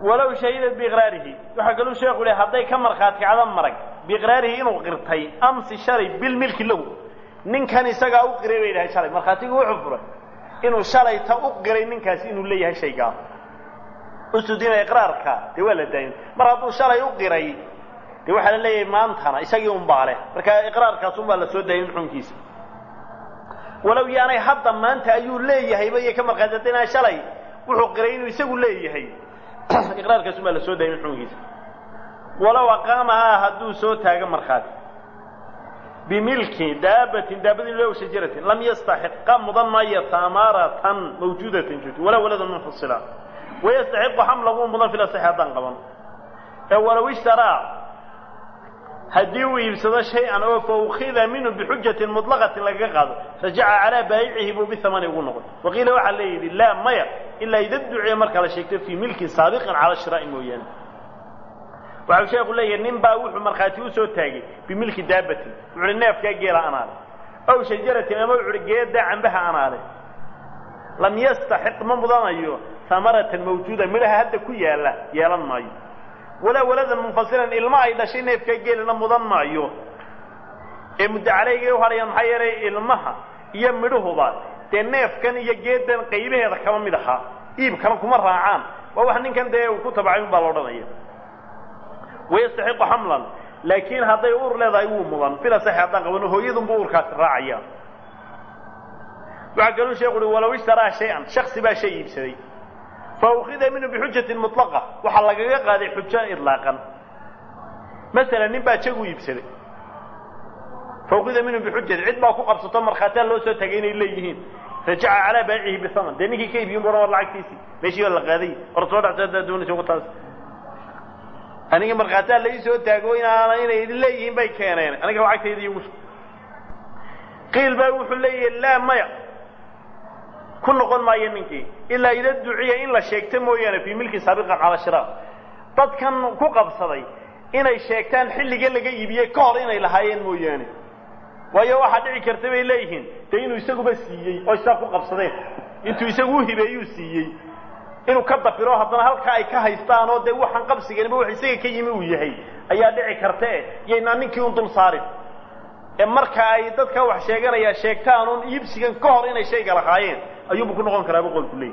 ولو شهد بإقراره وحقلوا شيخ له هذا كم مرخات كعدم مرق بإقراره إنه قرتي أمس شري بالملك له نين كان يسقى أقرأ إلى شري مرخاتي وعفره إنه شري تأقرأ نين كاس إنه ليه شيء قام أستدين إقرارك تولد دين مرة شري أقرأ تقول ليه ما أنتنا يسقي مبارة مركا إقرارك ثم لا سود دين حنكيس ولو يعني حتى ما أنت أيول ليه هيبقى كم مرخاتنا شري وحقرين ويسقوا ليه هي إقرارك ثم لا سود دين حنكيس ولو أقامها هدو صوتها كمرخات بملك دابة له شجرة لم يستحق مضمية أمارة موجودة جد ولا ولد منفصلة ويستحق حمله مضم في الصحة قبل ولو اشترى هديو يفسد شيئا أو فأخذ منه بحجة مطلقة لقاقه رجع على بائعه بثمن ونقد وقيل وعليه لا مية إلا إذا ادعي مركز شيء في ملك سابقا على الشراء معين وعلى شيء يقول لي النبا وحو مرخاتي وسو تاغي بملك دابتي وعلى الناف كاجيلا انا او شجره اما عرجيدا عنبها انا لم يستحق من مضانيو ثمره موجوده منها هدا كيالا يلان مايو ولا ولدا منفصلا الما اي دشي نيف كاجيلا مضان مايو امد عليه وهريان حيري المها iyo midhuba te neefkan iyo geedan qaybaheeda kama mid aha iib kala kuma raacaan waa wax ninkan de uu ku tabacay baa loo dhanayaa ويستحق حملا لكن هذا يور لا ضايو مضان بلا صحة قبل هو يذم بور كاس راعيا وعقلوا شيء يقولوا ولو اشترى شيئا شخص با شيء يبسري فأخذ منه بحجة مطلقة وحلقة هذه حجة إطلاقا مثلا نبا شيء يبسري فأخذ منه بحجة عد ما فوق بسطمر خاتان لو سوتقين إليهين رجع على بيعه بثمن دينك كيف يمر والله عكسي ماشي ولا غادي رسول الله دون شو قطاس أنا مرقاتان ليس تاجوين أنا إليهم بيكانين أنا قلت عكسي يوش قيل بيوح لي لا ما كل قول ما ينكي إلا إذا دعي إلا شيكتان مويانا في ملك سابقا على شراء طد كان كوكب صدي إنا الشيكتان حل قال لك يبيه كار إنا إلهايين مويانا ويا واحد عكرت إليهن تينو يسقوا بسيي أو يسقوا كوكب صدي أنتوا يسقوه بيوسيي inuu ka dafiro hadana halka ay ka haystaan oo de waxan qabsigeena wax isaga ka yimi uu yahay ayaa dhici karta yeena ninkii uu dul saarin ee marka ay dadka wax sheeganaya sheegtaan oo iibsigan ka hor inay shayga lahaayeen ayuu ku noqon karaa boqol kulay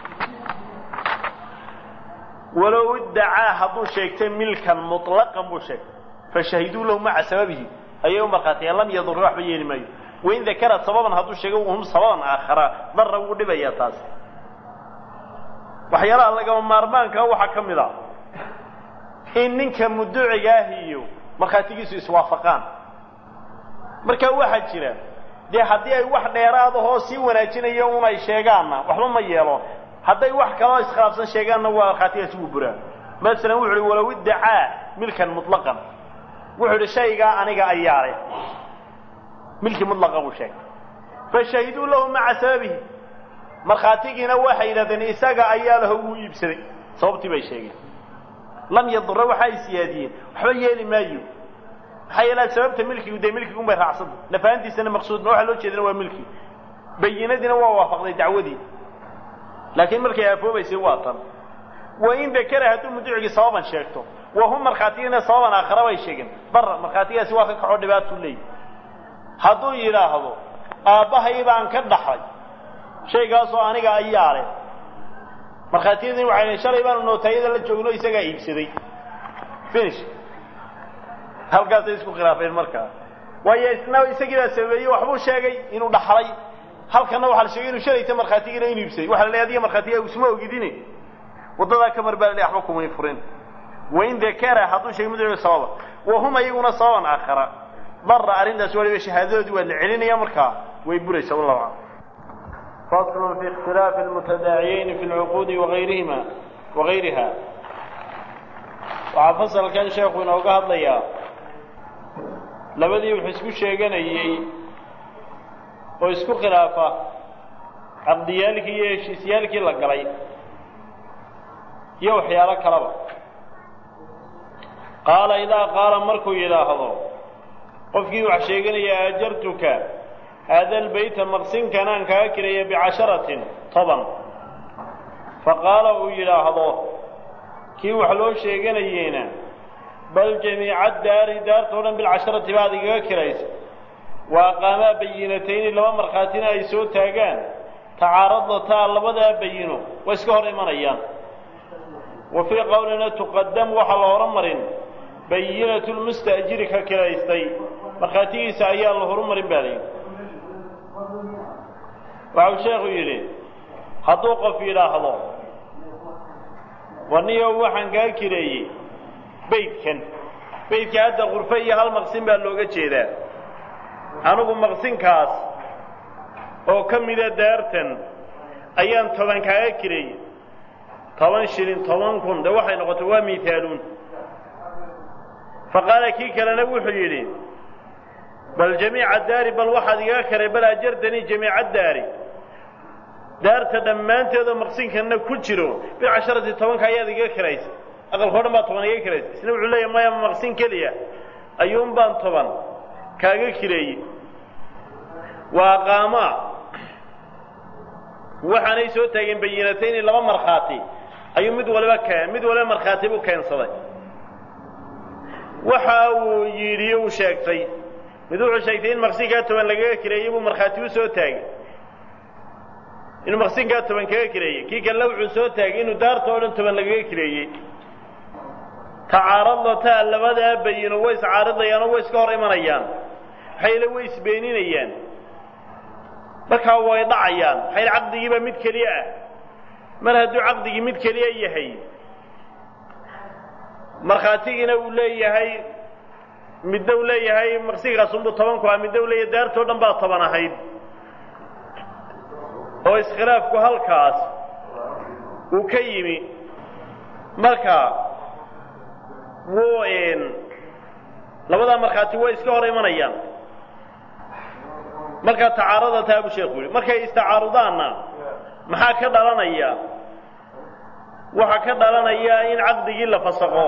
walaw idda'a hadu sheegtay milkan mutlaqan buu sheeg fashahidu lahu ma'a sababihi ayuu marqaatay lam yadur waxba yeeli maayo وين ذكرت سببا هذو شيء وهم سببا آخر ضروا دبيا تاس waxyaalaha laga maarmaanka waxa kamida in ninka mudduciyahiyo marxatigiisu iswaafaqaan marka waxa jira de hadii ay wax dheeraad oo si wanaajinayo uma ay sheegaana waxba ma yeelo haday wax kale iskhaafsan sheegaana waa khatiyaas ugu buraa مثلا wuxuu walaw iddaa milkan mutlaqan wuxuu shayga aniga ayaare milki mutlaq uu sheeg fa shahidu lahu ma'a sababihi marxaatigiina waxa yiraahdeen isaga ayaa la ugu iibsaday sababtii bay sheegeen lam yadur waxa ay siyaadiyeen waxba yeeli maayo xayla sababta milkigu de milkigu ma raacsan nafaantiisana maqsuud waxa loo jeedina waa milki bayinadina waa waafaqday dacwadii laakiin markay afoobaysay waa tan وإن ذكر هذا المدعي صوابا شيكته وهم مرخاتينا صوابا آخر ويشيكن برا مرخاتينا سواك كحول باتوا لي هذو يراهضوا آبها يبان كالدحري شيء قاسوا آنيقا أياره مرخاتينا وعين شريبان النوتايدا للجوغلو يساقا إيبسدي فينش هل قاسوا يسكو خلافين المركة ويسناو يساقا سببي وحبو شيكي إنو دحري هل كانوا وحال شيكين وشريتا مرخاتينا إنو يبسدي وحال ليادية مرخاتينا وسموه قديني وضدا كمر بال يحبكم يفرين وين ذكر حطوا شيء مدري صوابا وهم يقولون صوابا آخر ضر أرندا سوالي بشهادات والعلين يا مركا ويبري صلى الله عليه فصل في اختلاف المتداعيين في العقود وغيرها وعفصل كان شيخنا وقهد ليا لبدي يحسكو الشيخان ويسكو خلافة عبديالك يشيسيالك لقلي يوحي على كلامه قال إذا قال مركو إلى هذا قفكي وحشيقني يا أجرتك هذا البيت مقسم كان كاكري ب10 طبعا فقال إلى هذا كي وحلو شيغانينا بل جميع الدار دار طولا بالعشرة بعد كرايس وقام بينتين لو مرخاتين اي سو تاغان تعارضتا لبدا بينو واسكهر ايمانيان وفي قولنا تقدم وحل هرمرين بينة المستأجر كرايستي مرخاتيس ايا الهرمرين بالي وعو شيخ يري حطوق في لحظة ونيو وحن قال كراي بيتك هذا غرفية هالمقسم باللوغة جيدا أنو مقسم كاس أو كم إذا دارتن أيام طبعا كاكري طبعا شرين طبعا كن ده وحي نقطوا مثالون فقال كيك لنبو حجيرين بل جميع الدار بل واحد ياكري بل أجردني جميع الدار دارت دمانت هذا مقسم كأنه كجرو بعشرة طبعا كايا ياكريس أقل خورما طبعا ياكريس سنو عليا ما يم مقسم كليا أيوم بان طبعا كاكري وقاما وحني سو تاغين بينتين لما مرخاتي ايو مid wala markhaati buu keensaday waxa uu yiri uu sheegtay mid uu sheegtay in maqsinka toban laga kireeyay buu markhaati u soo taagay in maqsinka toban kaga kireeyay kii kale uu soo taagay inuu daarto oo dhan toban laga kireeyay تعارضتا labada bayino way iscaaridayaan oo way iska hor imanayaan hayla way isbeeninayaan marka way dhacayaan hayl aqdigiiba mid kaliya ah mar hadduu aqdigii mid kaliya yahay markhaatigina uu leeyahay mid uu leeyahay maqsiga sunbu 10 ku ah mid uu leeyahay daarto dhan baa 10 ahayd oo iskhilaafku halkaas uu ka yimi marka وين لبدا مرخاتي way iska hor imanayaan marka tacaarudata abu sheekhu markay istaarudaana maxaa ka dhalanaya waxa ka dhalanaya in aqdigii la fasaqo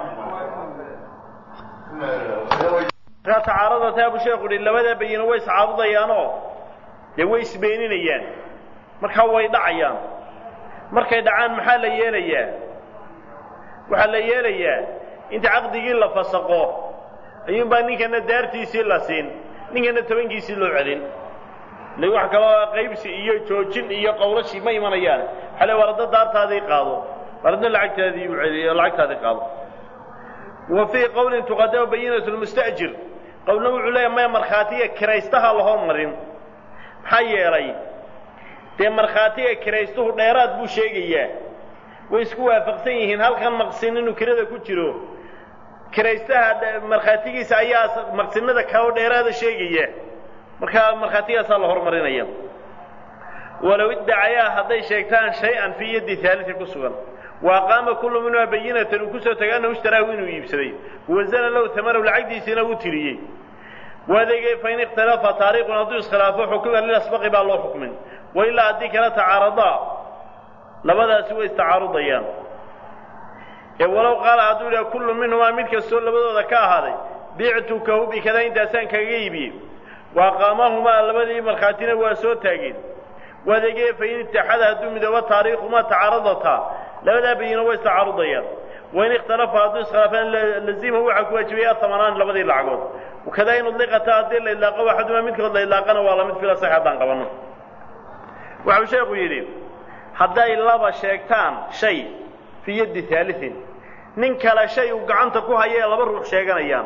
tacaarudata abu sheekhu labada bayina way iscaarudayaan oo way isbeeninayaan marka way dhacayaan markay dhacaan maxaa la yeelayaa waxa la yeelayaa inta aqdigii la fasaqo ayuu baa ninkana daartiisii la siin ninkana tobankiisii loo celin leeyahay wax kale qaybsi iyo joojin iyo qowlashi ma imanayaan xalay warada daartaadii qaado warada lacagtaadii u celiyo lacagtaadii qaado wa fi qawlin tuqaddamu bayinatu almustajir qawluhu ulay ma markhaatiga kiraystaha la hormarin maxay yeelay de markhaatiga kiraystuhu dheeraad buu sheegayaa way isku waafaqsan yihiin halkan maqsin inuu kirada ku jiro kiraystaha markhaatigiisa ayaa maqsinada ka oo dheeraada sheegaya marka markhaatigaas la hormarinaya walaw iddaaya haday sheegtaan shay-an fi yadi thalith ku sugan wa qama kullu minhu bayinatan ku soo tagana ishtaraahu inuu iibsaday wazana law thamara lacagdiisina uu tiriyay wadeegay fayn ikhtalafa taariiqun adu iskhilaafo xukuman lil asbaqi baa loo xukmin wa illa adii kala tacaarada labadaasi way istacaarudayaan walaw qaala haduu kullu minhuma mid kastoo labadooda ka ahaaday bi'tuka bi kada intaasaan kaga iibiyay wa qaamahuma labadii markhaatina waa soo taageen wadeegay fayn ittixaad haduu midaba taariikhuma tacaaradata labada bayina way istacaarudayaan وإن اختلف هذا الخلاف لازم هو حكوا جميع الثمانان لبدي العقود وكذا إن اللقطة أدل إلا قوى حد ما متكرر إلا قنا والله متفلا صحة دان قبنا وعشان يقولين حتى إلا بشيكتان شيء في يد ثالث ننكل شيء وقعنت كوها يلا بروح شيئا أيام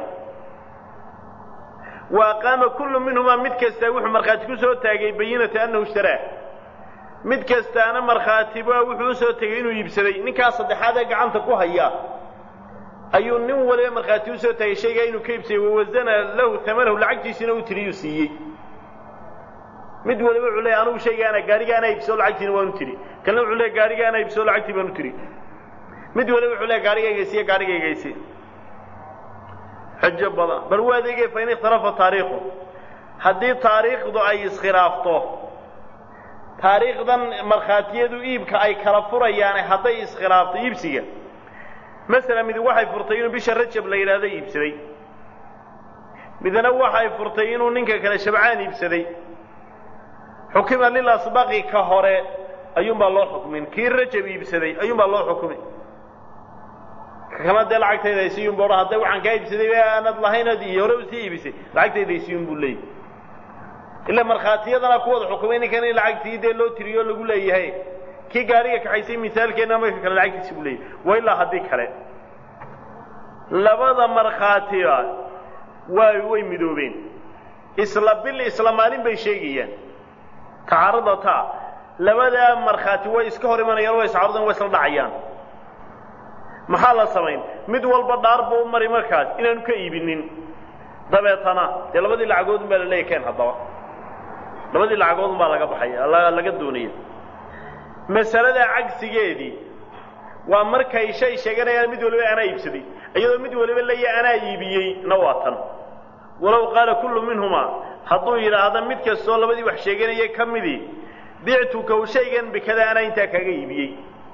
وقام كل منهما متكستوح مرخاتك سو تاجي بينة أنه اشتراه midkastaana markhaatiba wuxuu soo tagay inuu iibsaday ninka saddexaad ee gacanta ku haya ayuu nin waliba markhaati u soo tagay shayga inuu ka iibsay wazana lahu thamanahu lacagtiisina uu tiriyo siiyay mid waliba wuxuu leeyahay anigu shaygaana gaarigaana iibso lacagtiina waan u tiri kana wuxuu leeyahay gaarigaana iibso lacagtii baan u tiri mid waliba wuxuu leeyahay gaarigayga isiye xajja badan bal wadeegay fa in ikhtalafa taariikhu haddii taariikhdu ay iskhilaafto taariikhdan markhaatiyadu iibka ay kala furayaan haday iskhilaafto iibsiga mesela mid waxay furtay inuu bisha rajab la yiraahdo iibsaday midna waxay furtay inuu ninka kale shabcaan iibsaday xukuma lil asbaqi ka hore ayuunba loo xukmin kii rajab iibsaday ayuunba loo xukumay kama de lacagtayda ay siiyeen boora haday waxaan ka iibsaday aanad lahaynad iyo hore u sii iibisay lacagtayda ay siiyeen buu leeyahay illa markhaatiyadana ku wada xukumeyn kan lacagtiida loo tiriyo lagu leeyahay ki gaariga ka xaysay misaalkeena ma kala lacagtiisa buu leeyahay way la hadii kale labada markhaatiya way midoobeen isla bil islaamin bay sheegayaan taarudata labada markhaati way iska hor imanayaan way isaarudan way isla dhacayaan maxaa la sameyn mid walba dhaar buu mari markaas inaanu ka iibinin dabeetana labadii lacagood baa la leeyahay hadaba labadii lacagood baa laga baxay laga doonaya masalada cagsigeedii waa markay shay sheeganayaan mid waliba ana iibsaday iyadoo mid waliba leeyahay ana iibiyay nawaatan walaw qaala kullu minhuma haduu yiraahdo mid kasto labadii wax sheeganayay kamidi bi'tuka shaygan bikada ana inta kaga iibiyay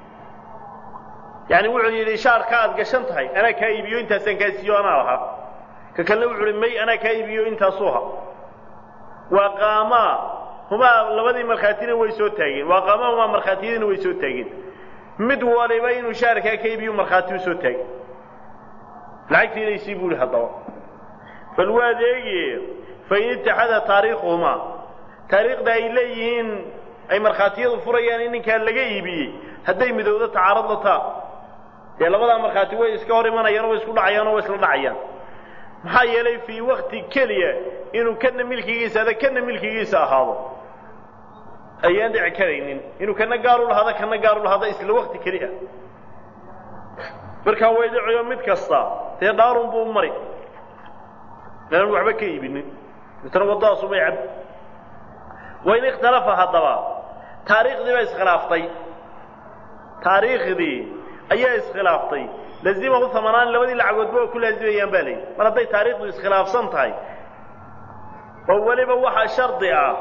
يعني wuxuu yiri shaarka aad gashan tahay ana ka iibiyo intaasan ka siiyo ana laha ka kale wuxuu may ana ka iibiyo intaasuha waqama huma labadii markhaatina way soo taageen waqama huma markhaatina way soo taageen mid waliba inuu shaarka ka iibiyo markhaati soo taag lacagtii si buu hadaba bal waadeegi fayn ittihada taariikhuma taariikhda ay leeyihiin ay markhaatiyadu furayaan in ninka laga iibiyay haday midowda taarudata labada markhaati way iska hor imanayaan oo isku dhacayaan oo isla dhacayaan maxaa yeelay fi waqti kaliya inuu kana milkigiisa ahaado ayaan dhici karaynin inuu kana gaar u lahada isla waqti kaliya marka way dhacayo mid kasta daarun buu mari lan waxba ka iibinin tan wadaas uma yab way ikhtalafa hadaba taariikhdii bay iskhilaaftay taariikhdii ayaa iskhilaaftay lazimahu thamanan labadii lacagood baa ku laazimayaan balay mar haday taariikhdu iskhilaafsan tahay oo waliba waxa shardi ah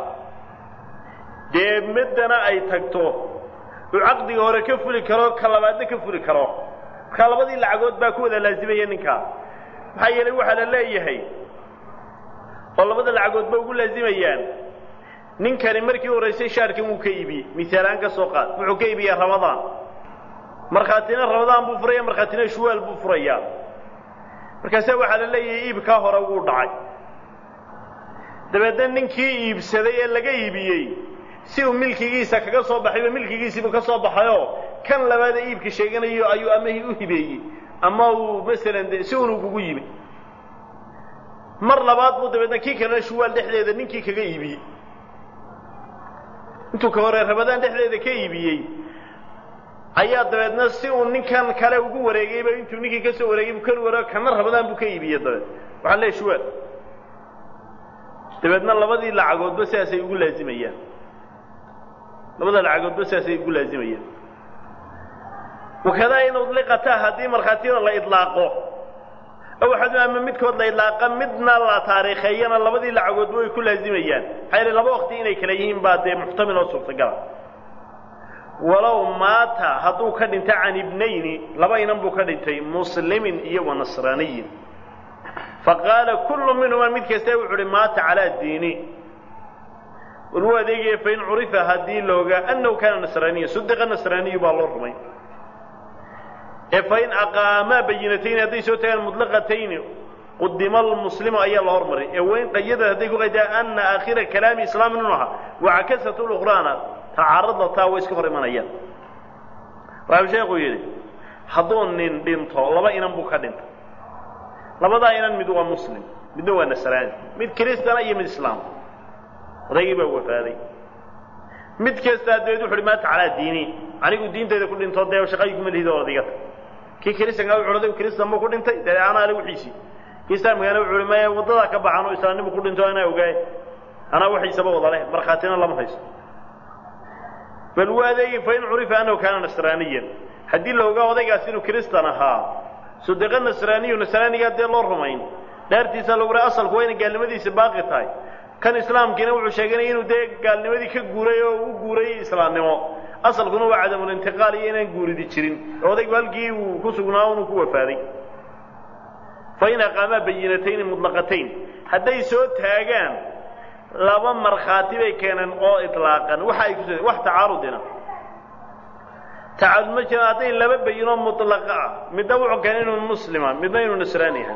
midana ay tagto oo aqdiga hore ka fuli karo kalabaadna ka fuli karo ka labadii lacagood baa ku wada laazimayeen ninka maxay yeelay waxa la leeyahay oo labada lacagood baa ugu laazimayaan ninkani markii horeysay shaarkan uu ka iibiyay misaalan ka soo qaad wuxuu ka iibiyay ramadaan markhaatina ramadaan buu furaya markhaatina shuwaal buu furaya markaas waxa la leeyahay iibka hore ugu dhacay dabadeed ninkii iibsaday ee laga iibiyay si uu milkigiisa kaga soo baxay milkigiisa ka soo baxayo kan labada iibka sheeganayo ayuu amahi u hibeeyay ama uu midalan si uu ugu yimi mar labaad buu dabadeed kii kale shuwaal dhexdeeda ninkii kaga iibiyay intuu ka hore ramadaan dhexdeeda ka iibiyay ayaa dabeedna si uu ninkan kale ugu wareegayba intuu ninkii ka soo wareegay kan wareeg kana ramadaan buu ka iibiyay waxa la shuwaal dabeedna labadii lacagoodba sidaasay ugu laazimayaan labada lacagoodba sidaasay ugu laazimayaan wakada inuu liqata hadii markhaatiyada la idlaaqo aw xad ama midkood la idlaaqa midna la taariikhayana labadii lacagoodba way ku laazimayaan xayr laba waqti inay kala yihiin baad muxtamil oo suurtagal walaw maata haduu ka dhinta aan ibnayni laba inan buu ka dhintay muslimin iyo nasraaniyin faqala kullu minhuma mid kasta wuxuu maata ala diini walwadeegay fayn urifa hadii looga annahu kana nasraaniy sadiqa nasraaniy baa loo rumay fayn aqama bayinatayn hadii soo tagaan mutlaqatayn قدم المسلم أي الله أمره وين قيدها هذيك قيدها أن آخر كلام إسلام منها وعكست الأخرى تعرض لطاويس كفر من أيام وهذا شيء يقول حضون دينته لبا إنم بكدين لبا دا إنم مدوا مسلم مدوا نصراني مد كريستيان أي من الإسلام ريبة وفاري مد كريستيان ديدو حرمات على ديني anigu diintayda ku dhinto deeyo shaqaygu ma liido odigada ki kiristanka uu culaday kiristan ma ku dhintay ana ali wixiisi kiistaan magana uu culimay wadada ka baxano islaamnimo ku dhinto ana ogaay ana wixii sabab wada leh markhaatina lama haysto bal waday fayn urifa annahu kana nasraniyan hadii looga odaygaas inuu kiristan ahaa sadiqa nasraniga dee loo rumayn daartiisa lagu raa asalku wayna gaalnimadiisa baaqi tahay kan islaamkiina wuxuu sheegay inuu dee gaalnimadii ka guuray oo uu guuray islaamnimo asalkuna waa cadamul intiqaal iyo inaan guuridi jirin odaygu halkii uu ku sugnaa uu ku wafaaday fayna qaama bayinatayn mutlaqatayn haday soo taagaan laba markhaati bay keenan oo itlaaqan waxa ay ku wax taarudina تعال مثلا هذين لما بينوا مطلقة مدوع كانوا مسلما مدينوا نصرانيها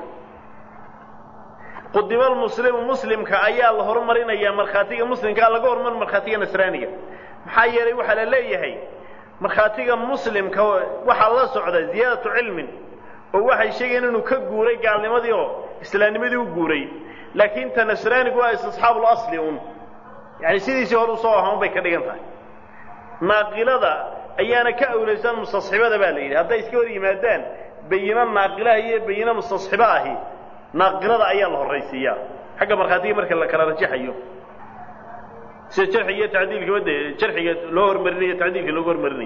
قدم المسلم مسلم كأيا الله هرمرين أيام مرخاتية مسلم كألا جور من مرخاتية نصرانية محيري وحلا ليه مرخاتية مسلم وحلا صعدة زيادة علم وواحد شيء إنه كجوري قال لي ما ديو إسلامي ما ديو جوري لكن تنصراني قوي أصحاب الأصل يعني سيدي سهروا صوهم بيكريان فاي ناقلة ذا أيانا كأوليسان مستصحبة ذا بالي هذا يسكوري مادان بينا الناقلة هي بينا مستصحبة هي ناقلة ذا أيان الله الرئيسية حق مرخاتية مركز الله كرا رجح أيوه شرحية تعديل كوده شرحية لور مرنية تعديل كلور مرنية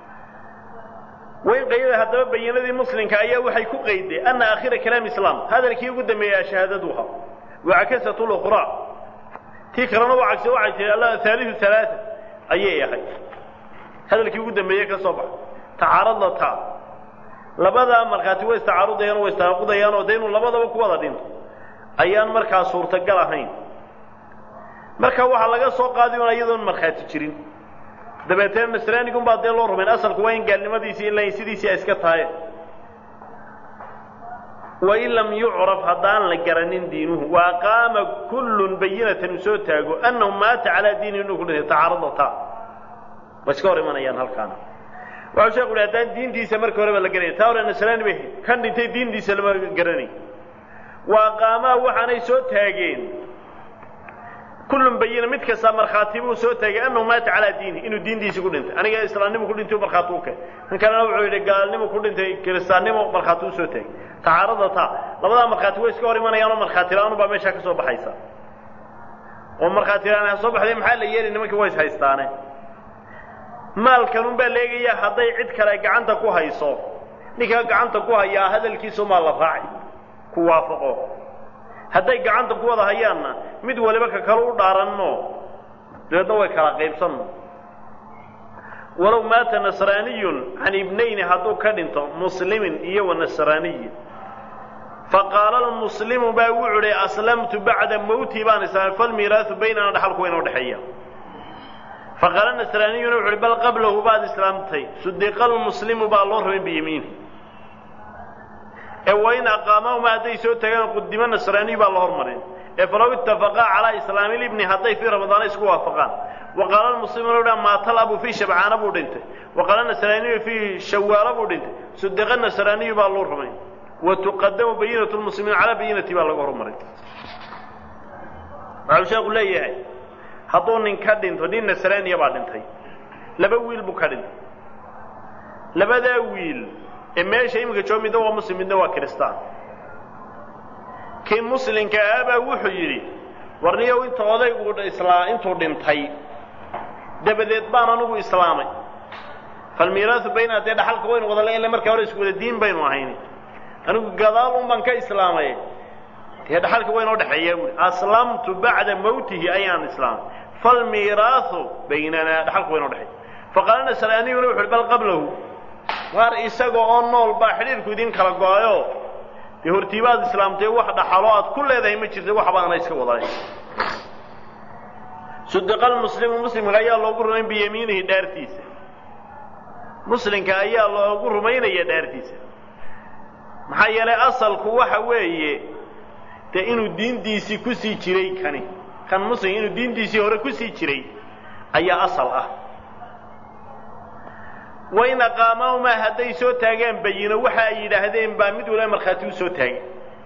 وين قيل هذا بينا ذي مسلم كأيا وحي كقيده أن آخر كلام إسلام هذا الكي يقدم يا شهادتها وعكست الأخرى تكرنا وعكس الله ثالث أيه يا أخي هذا الكي يقدم يا كصبح تعارض لها لبدا مرخاتي ويستعارض يانو ويستناقض يانو دينو لبدا وكودا دين أيان مركا صورة قلهين marka waxa laga soo qaadiyo iyadoo marxaati jirin dabeeteen nasraanigu baa dee loo rumeen asalku waa in gaalnimadiisa in la sidiisa iska tahay wa illam yu'raf hadan la garanin diinuhu wa qama kullun bayyinatan soo taago annahu maata ala diinihi kullu ta'aradata baska horimanayaan halkaan waxa sheekhu hadan diintiisa marka hore la garanay taawra nasraani baa kan dhintay diintiisa lama garanay wa qama waxaanay soo taageen كل بينا متك سامر خاتمه سوته أنه مات على دينه إنه دين دي يقول أنت أنا جالس لانه كل أنتوا مرخاتوك إن كان نوعه قال نمو كل أنت كريستانه مرخاتو سوته تعارضتها لبدا مرخاتو يسكوري من يوم مرخاتيرانه بمشاكل صوب حيسا ومرخاتيرانه صوب حدي محل يلي إنما كويس حيستانه مال كانوا بلغي يا هذي عد كلا عنده كوه يصو نيكا عنده كوه يا هذا الكيس ما لفاعي كوافقه hadday gacanta ku wada hayaanna mid waliba ka kala u dhaaranno deedo way kala qaybsan walaw maata nasraniyun an ibnayn hadu ka dhinto muslimin iyo wa nasraniy faqala al muslimu ba wuxuu aslamtu ba'da mawti baan fal miirath baynana dhaxalku inoo dhaxeeya faqala nasraniy wuxuu bal qablahu ba'd islamtay siddiqa al muslimu ba loo rabay biyamiin وين أقاموا ما هدي سوى تجان قدم النصراني بالله مرين فلو اتفقا على إسلام الابن هدي في رمضان يسكوا وافقان وقال المسلمون ما طلبوا في شبعان بودنته وقال النصراني في شوال بودنته صدق النصراني بالله مرين وتقدم بينة المسلمين على بينة بالله مرين عشان أقول لي هذون إنكادين تودين النصراني بعدين لبويل بكادين لبدا ويل إما شيء مكتوب مدوا مسلم مدوا كريستان كم مسلم كأبا وحجري ورنيه وين تقاضي يقول الإسلام أنتوا دمتي دبدت بانا نبو إسلامي فالميراث بين أتينا حلقة وين وضلين لما كوريس يقول الدين بين وعيني أنا قضاهم بنك إسلامي هذا حلقة وين وضح يقول أسلمت بعد موته أيام الإسلام فالميراث بيننا حلقة وين وضح فقال أنا سلاني ونروح البل قبله waar isaga oo nool ba xiriirku idin kala gooyo ee hortiibaad islaamtay wax dhaxalood ku leedahay ma jirto wax baan iska waday sidqal muslim ayaa loogu rumayn biyamiinihi dhaartiisa muslimka ayaa loogu rumaynaya dhaartiisa maxaa yeelay asalku waxa weeye inuu diintiisi ku sii jiray kan muslim inuu diintiisi hore ku sii jiray ayaa asal ah وين قاموا ما هدي سو تاغان بينه waxa ay yiraahdeen ba mid wala marxaati soo taagay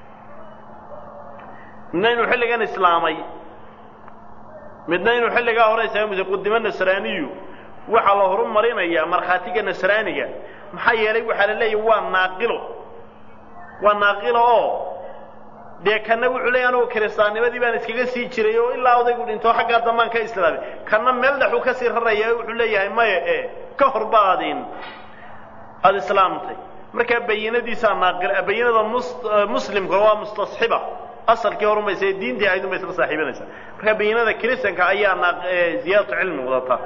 inaynu xilligan islaamay midnaynu xilliga hore saamay quddiman nasraaniyu waxa la horumarinaya marxaatiga nasraaniga maxay yeelay waxa la leeyahay waa naaqilo oo deekana wuxuu leeyahay anoo kiristaanimadii baan iskaga sii jiray oo ilaa odaygu dhinto xagga damaanka islaamay kana meel dhaxu ka sii raraya wuxuu leeyahay maya كهر بعدين الإسلام تي مركب بينة سامقر بينة مسلم هو مستصحبة أصل كهر ما يصير دين دي عيدهم يصير صاحبنا يصير مركب بينة كريستيان كأيام زيادة علم وضطر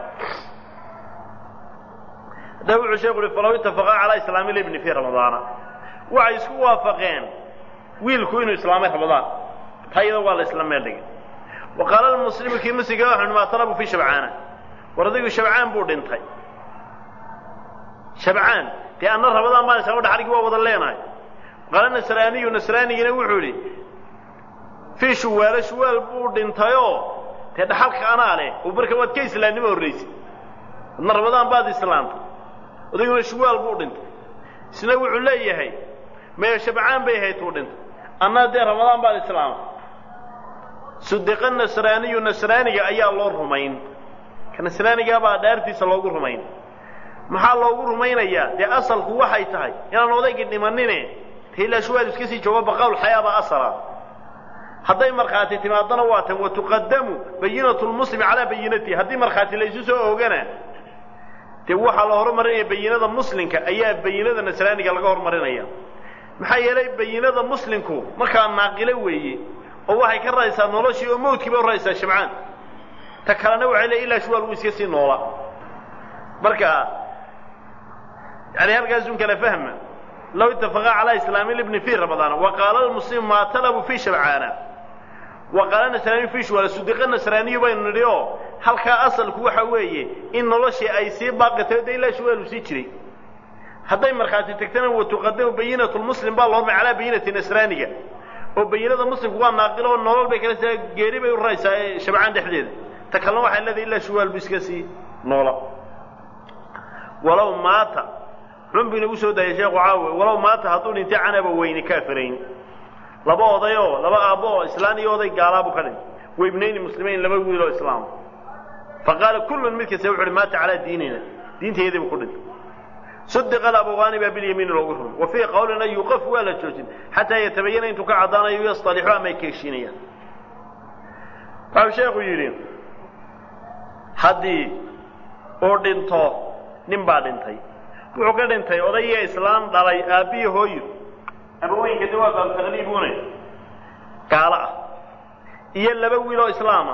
ده هو الشيخ الفلوي اتفقا على إسلام الابن في رمضان وعيسكوا وافقين ويلكونوا إسلام رمضان هاي هو الإسلام اللي وقال المسلم كي مسجوا ما طلبوا في شبعانه ورضيوا شبعان بودين تاي shabcaan dee anna rabadaan baan isagoo dhaxalkii waa wada leenahay qaala nasraaniyu nasraanigina wuxuu yidhi fii shuwaala shuwaal buu dhintayoo dee dhaxalka anaa leh oo marka waad ka islaamnimo horraysay adna rabadaan baad islaamtay odayguna shuwaal buu dhintay isna wuxuu leeyahay maya shabcaan bay ahayd uu dhintay anna dee rabadaan baad islaamtay sudiqa nasraaniyu nasraaniga ayaa loo rumayn ka nasraanigaa baa dhaartiisa loogu rumayn maxaa loogu rumaynayaa dee asalku waxay tahay inaan odaygii dhimanine dee ilaa shuwaal iska sii joogo baqawl xayaabaa asala hadday markhaati timaadana waa tan watuqadamu bayinatu lmuslimi calaa bayinatihi haddii markhaati la isu soo oogana dee waxaa la horumarinaya bayinada muslimka ayaa bayinada nasraaniga laga horumarinaya maxaa yeelay bayinada muslimku markaa naaqilo weeye oo waxay ka raysaa noloshii oo mawdkiiba u raysaa shabcaan ta kalena waxay leeyihin ilaa shuwaal wuu iska sii noola marka yani halkaasun kala fahma law ittafaqa calaa islaami libni fii ramadaana wa qaala almuslimu maa talabu fii shabcaana wa qaala nasraaniyu fii shuwaala sudiqa nasraaniyu baynu nidhi oo halkaa asalku waxa weeye in noloshii ay sii baaqatay dee ilaa shuwaal uu sii jiray hadday markhaati tagtana watuqadamu bayinatu lmuslim baa loormay calaa bayinati nasraaniga oo bayinada muslimku waa naaqilo oo nolol bay kala saa geeri bay u raysaa ee shabcaan dhexdeeda ta kalena waxay leedahay ilaa shuwaal buu iska sii noola walow maata xun buu inagu soo daayay sheekhu caawe walow maata hadduu dhintay canaba weyni kaafirayn laba odayoo laba aabbo oo islaan iyo oday gaalaabuu ka dhintay waibnayni muslimiin laba wiil oo islaam faqaala kullun mid kasta wuxu uhi maata calaa diinina diintayadii buu ku dhintay صدق الأبوان باليمين الأغرهم وفي قولنا يوقف ولا جوجين حتى يتبين أن تكعدان يصطلحوا ما يكيشينيا فالشيخ يريد حدي أردنتو نمبادنتي وعقدنتي أضيء إسلام دلي أبي هوي أبوين كدوا تغليبوني قال إيا بويلو إسلاما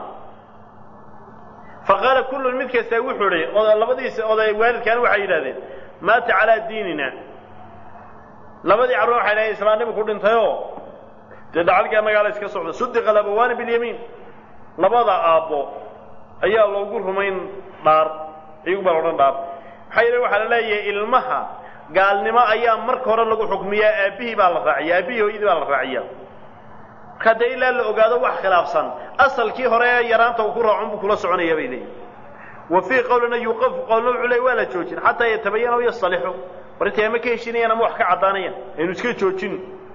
فقال كل الملك يستوي حري أضيء والد كانوا وحيدا مات على ديننا لبدي عروح على إسلام بكل انتهوا تدعلك أنا قال إسكا صعدة صدق الأبوان باليمين لبدا أبو أيها الله يقولهم أين دار يقبل ورن دار حيري وحال الله إلمها قال نما أيام مرك هرا لقو حكمية أبيه بالرعية أبيه وإذ بالرعية خد إلا لأقاده وح خلاف صن أصل كي هرا يران توقر عم بكل سعونية بيدي وفي قولنا يوقف قولنا علي ولا جوجين حتى يتبين ويصلحوا ورتي ما كيشيني انا موحك عدانيا انو اسكي جوجين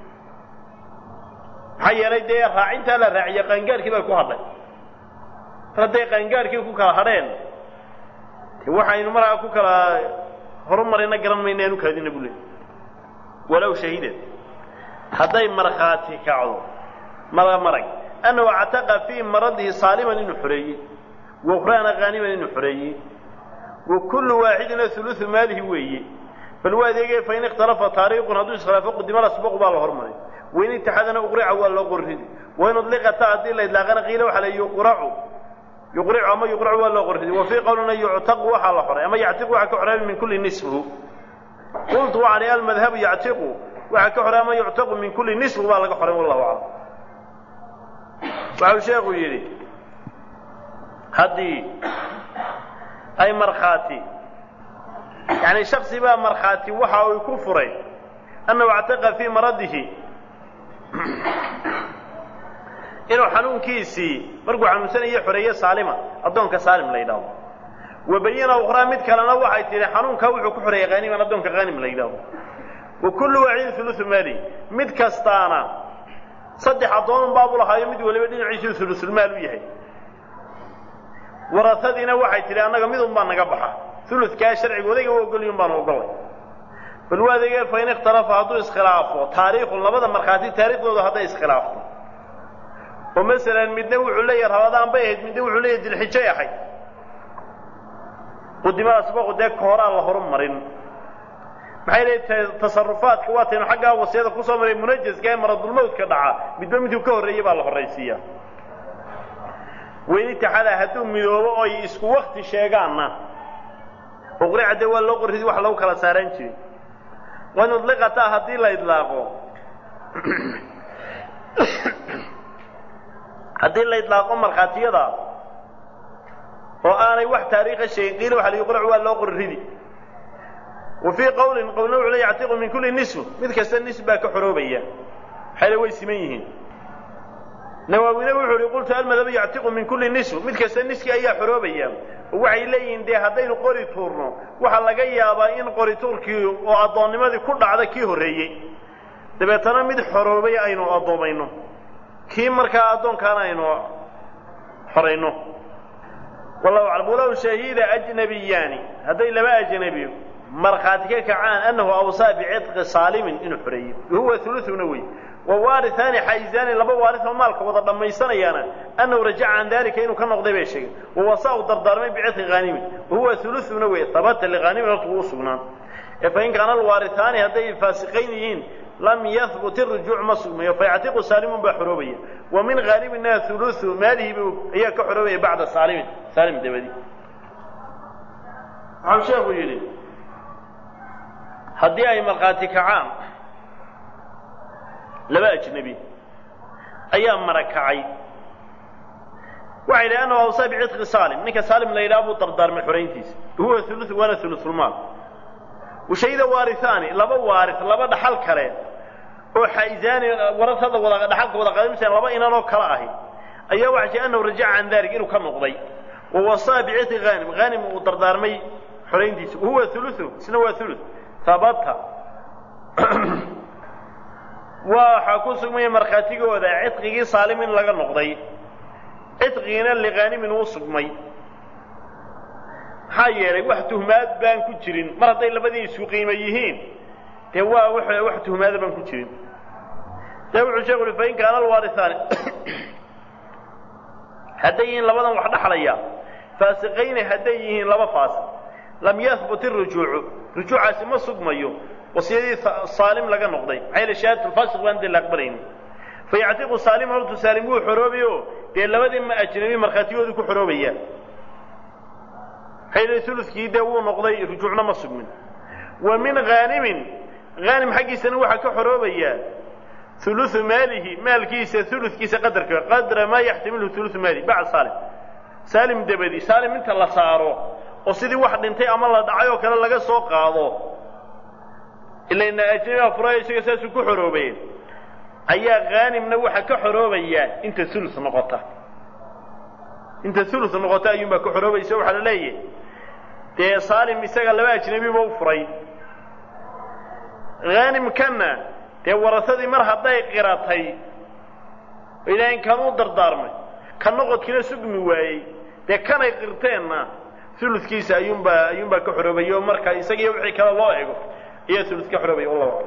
حيالي دي راعينتا لا راعيه قنقاركي با ku hadlay raday qangaarkii ku kala hadheen waxaynu maraa ku kala horumarina garan meeynu kaadina bule walaw shahidan haday marqaati kacdo marag anna wa'ataqa fi maradihi saliman in xuriyyi وقرانا غانما إنه حريي وكل واحد ثلث ماله ويه فالوادي فإن اختلف طريق هدوس خلافه قدم له سبق بالهرمني وإن اتحدنا أقرع ولا قرهد وإن أطلق تعديل إذا غنا قيل وحلا يقرع أما يقرع ولا قرهد وفي قولنا يعتق وحلا حر أما يعتق وحكحر من كل نصفه قلت وعلى المذهب يعتق وحكحر أما يعتق من كل نصف ولا حر والله أعلم وعشاق يري هذه أي مرخاتي يعني شخص بقى مرخاتي وحاول كفره أنه اعتقد في مرضه إنه حنون كيسي مرقو عن سنة حرية سالمة أدونك سالم ليداو وبين أخرى مد كلنا وحي تري حنون كوحو كحرية غانما أدونك غانم ليداو وكل وعيد ثلث مالي مد كستانا صدح أدون باب الله يمد ولا بدين يعيش ثلث المال ويهي ورثتنا waxay tiri anaga mid un baan naga baxa thuluthka sharcigoodayga oo goliyun baan u galay balwaadiga fayna ikhtarafa hadu iskhilaafo taariikhu labada marxaati taariikhdooda hada iskhilaafto oo mesela midna wuxuu leeyahay rabadaan bay ahayd midna wuxuu leeyahay dilxijja yahay qudima asbaqu deek hore la horumarin maxay leeyahay tasarrufaadka waatayna xagga wasiyada ku soo maray munajjaska ee maradul mawdka dhaca midba miduu ka horeeyay baa la horeysiyaa وين اتحاد هدو ميدوبو اي اسكو وقت شيغانا وقرع دي waa loo qorridii wax lagu kala saaran jiray wana dliqata hadii la idlaaqo hadii la idlaaqo marxaatiyada oo aanay wax taariikh sheegin waxa la qorع waa loo qorridii وفي قول لا يعتق من كل نصف مثل كسر نسبة كحروبية حيث ويسميهن نووي وحوري قلت المذهب يعتق من كل نصف مثل كسر نسك أي حروبية وعي لين دي هذين قري تورنو وحلا جاي أباين قري توركي وأضان ماذا كل عذا كيه الرئي دبتنا مد حروبية أينو أضامينه كي مركا أضان كان أينو حرينه والله أعلم ولو شهيد أجنبيان هذين لما أجنبي مرخاتك كعان أنه أوصى بعتق صالم إنه حري وهو ثلث نووي ووارثان حيزان لبا وارث مالك وضد ما يسنيانا أنه رجع عن ذلك إنه كان نقضي بشيء ووصاه دردارمين بعتق غانم وهو ثلث نووي ثبت لغانم رتوسنا فإن كان الوارثان هذين فاسقين لم يثبت الرجوع مصوم فيعتق سالم بحروبية ومن غالب أنها ثلث ماله هي كحروبية بعد سالم دبدي عم شافوا يلي هدي أي مرقاتك عام لبا أجنبي أيام مركعي وعلى أنه أوصى بعتق سالم نك سالم لا يلابو طردار من حرينتيس هو ثلث وانا ثلث المال وشيء وارثاني لبا وارث لبا دحل كره oo xaydaan warasada wada dhaxalka wada qaadimsan laba inanoo kala ahi ayaa waxa anna rajac aan daarig inuu ka noqday oo wasaabi'ati ghanim uu dardaarmay xoreyntiisa huwa thuluthu isna waa thuluth sabata waxa ku sugmay marxaatigooda cidqigi saalimin laga noqday cidqina li ghanim uu sugmay hayeeray wax tuhmaad baan ku jirin mar haday labadii isu qiimo yihiin توا وحده ماذا بنكون شيء تبع شغل فإن كان الوارثان هديين لبضا وحده حليا فاسقين هديين لبا فاسق لم يثبت رجوع اسمه صدميو وسيدي صالم لقى نقضي عيل شهادة الفاسق واند الأكبرين فيعتق صالم ورد سالموه حروبيو دي لبضا ما أجنبي مرخاتيو ذكو حروبيا حيث ثلث كيداو نقضي رجوعنا مصق منه ومن غانم حقي سنوحة كحروبية ثلث ماله مال كيس ثلث كيس قدر ما يحتمله ثلث ماله بعد سالم دبدي سالم انت الله صاره وصيدي واحد انتي اما الله دعايو كلا لغا سو قادو الا ان اجنبي افراي شيء اساس كحروبيه ايا غانم نوحة كحروبية انت ثلث نقطة ايوم كحروبية سوى حلاليه تي سالم يساق لبا اجنبي بوفري غانم كنا تي ورثدي مرها ضيق قراتي الى ان كانوا دردارمي كان نقد كلا سقمي واي تي كان قرتينا ثلث كيس ايوم كحروبيه marka isaga wixii kala loo eego iyo ثلث كحروبيه والله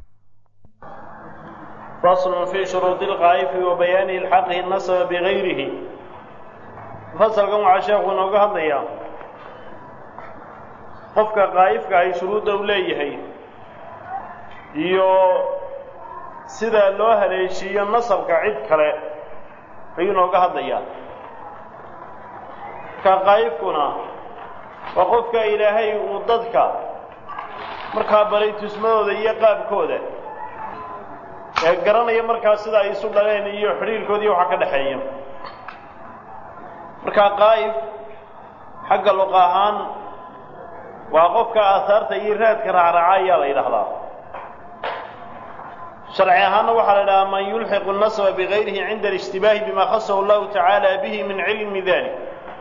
فصل في شروط الغائب وبيان الحق النصب بغيره فصل كما عشاقنا وقهضيا qofka qaayifka ay shuruuda u leeyahay iyo sida loo haleeshiyo nasabka cid kale ayuu nooga hadlayaa ka qaayifkuna waa qofka ilaahay uu dadka markaa baray tusmadooda iyo qaabkooda ee garanaya markaa sida ay isu dhaleen iyo xiriirkooda waxa ka dhaxeeya markaa qaayif xagga luqa ahaan وقفك آثارت إيرادك رعرعايا ليلحظا شرعيها وحل إلى من يلحق النصب بغيره عند الاشتباه بما خصه الله تعالى به من علم ذلك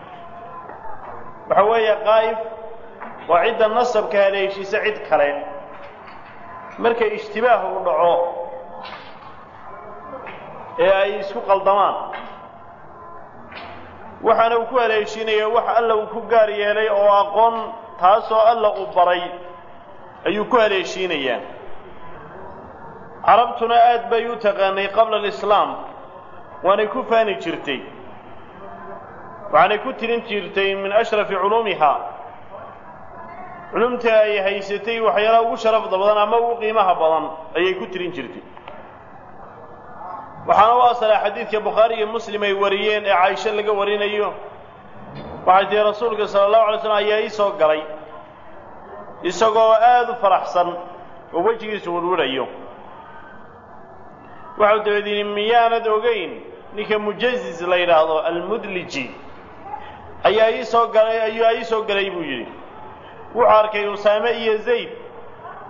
وحوية قائف وعد النصب كهليش سعيد كرين مركا اشتباه ودعوه أي سوق الضمان وحنا وكوها ليشيني وح ألا وكوغاري لي أو أقون taasoo alla u baray ayuu ku haleeshiinayaan carabtuna aad bay u taqaanay qabla alislaam waanay ku faani jirtay waxaanay ku tirin jirtay min ashrafi culuumihaa culumta ay haysatay waxyaalaha ugu sharafda badan ama ugu qiimaha badan ayay ku tirin jirtay waxaana u asalaa xadiidka bukhaari iyo muslim ay wariyeen ee caaisha laga warinayo وعدي رسولك صلى الله عليه وسلم أيها إيسو قري إيسو آذ فرحصا ووجهي سورور أيوه وعد ودين ميانا دوغين نك مجزز ليرادو المدلجي أيها إيسو قري بوجري وعارك أسامة إيا زيد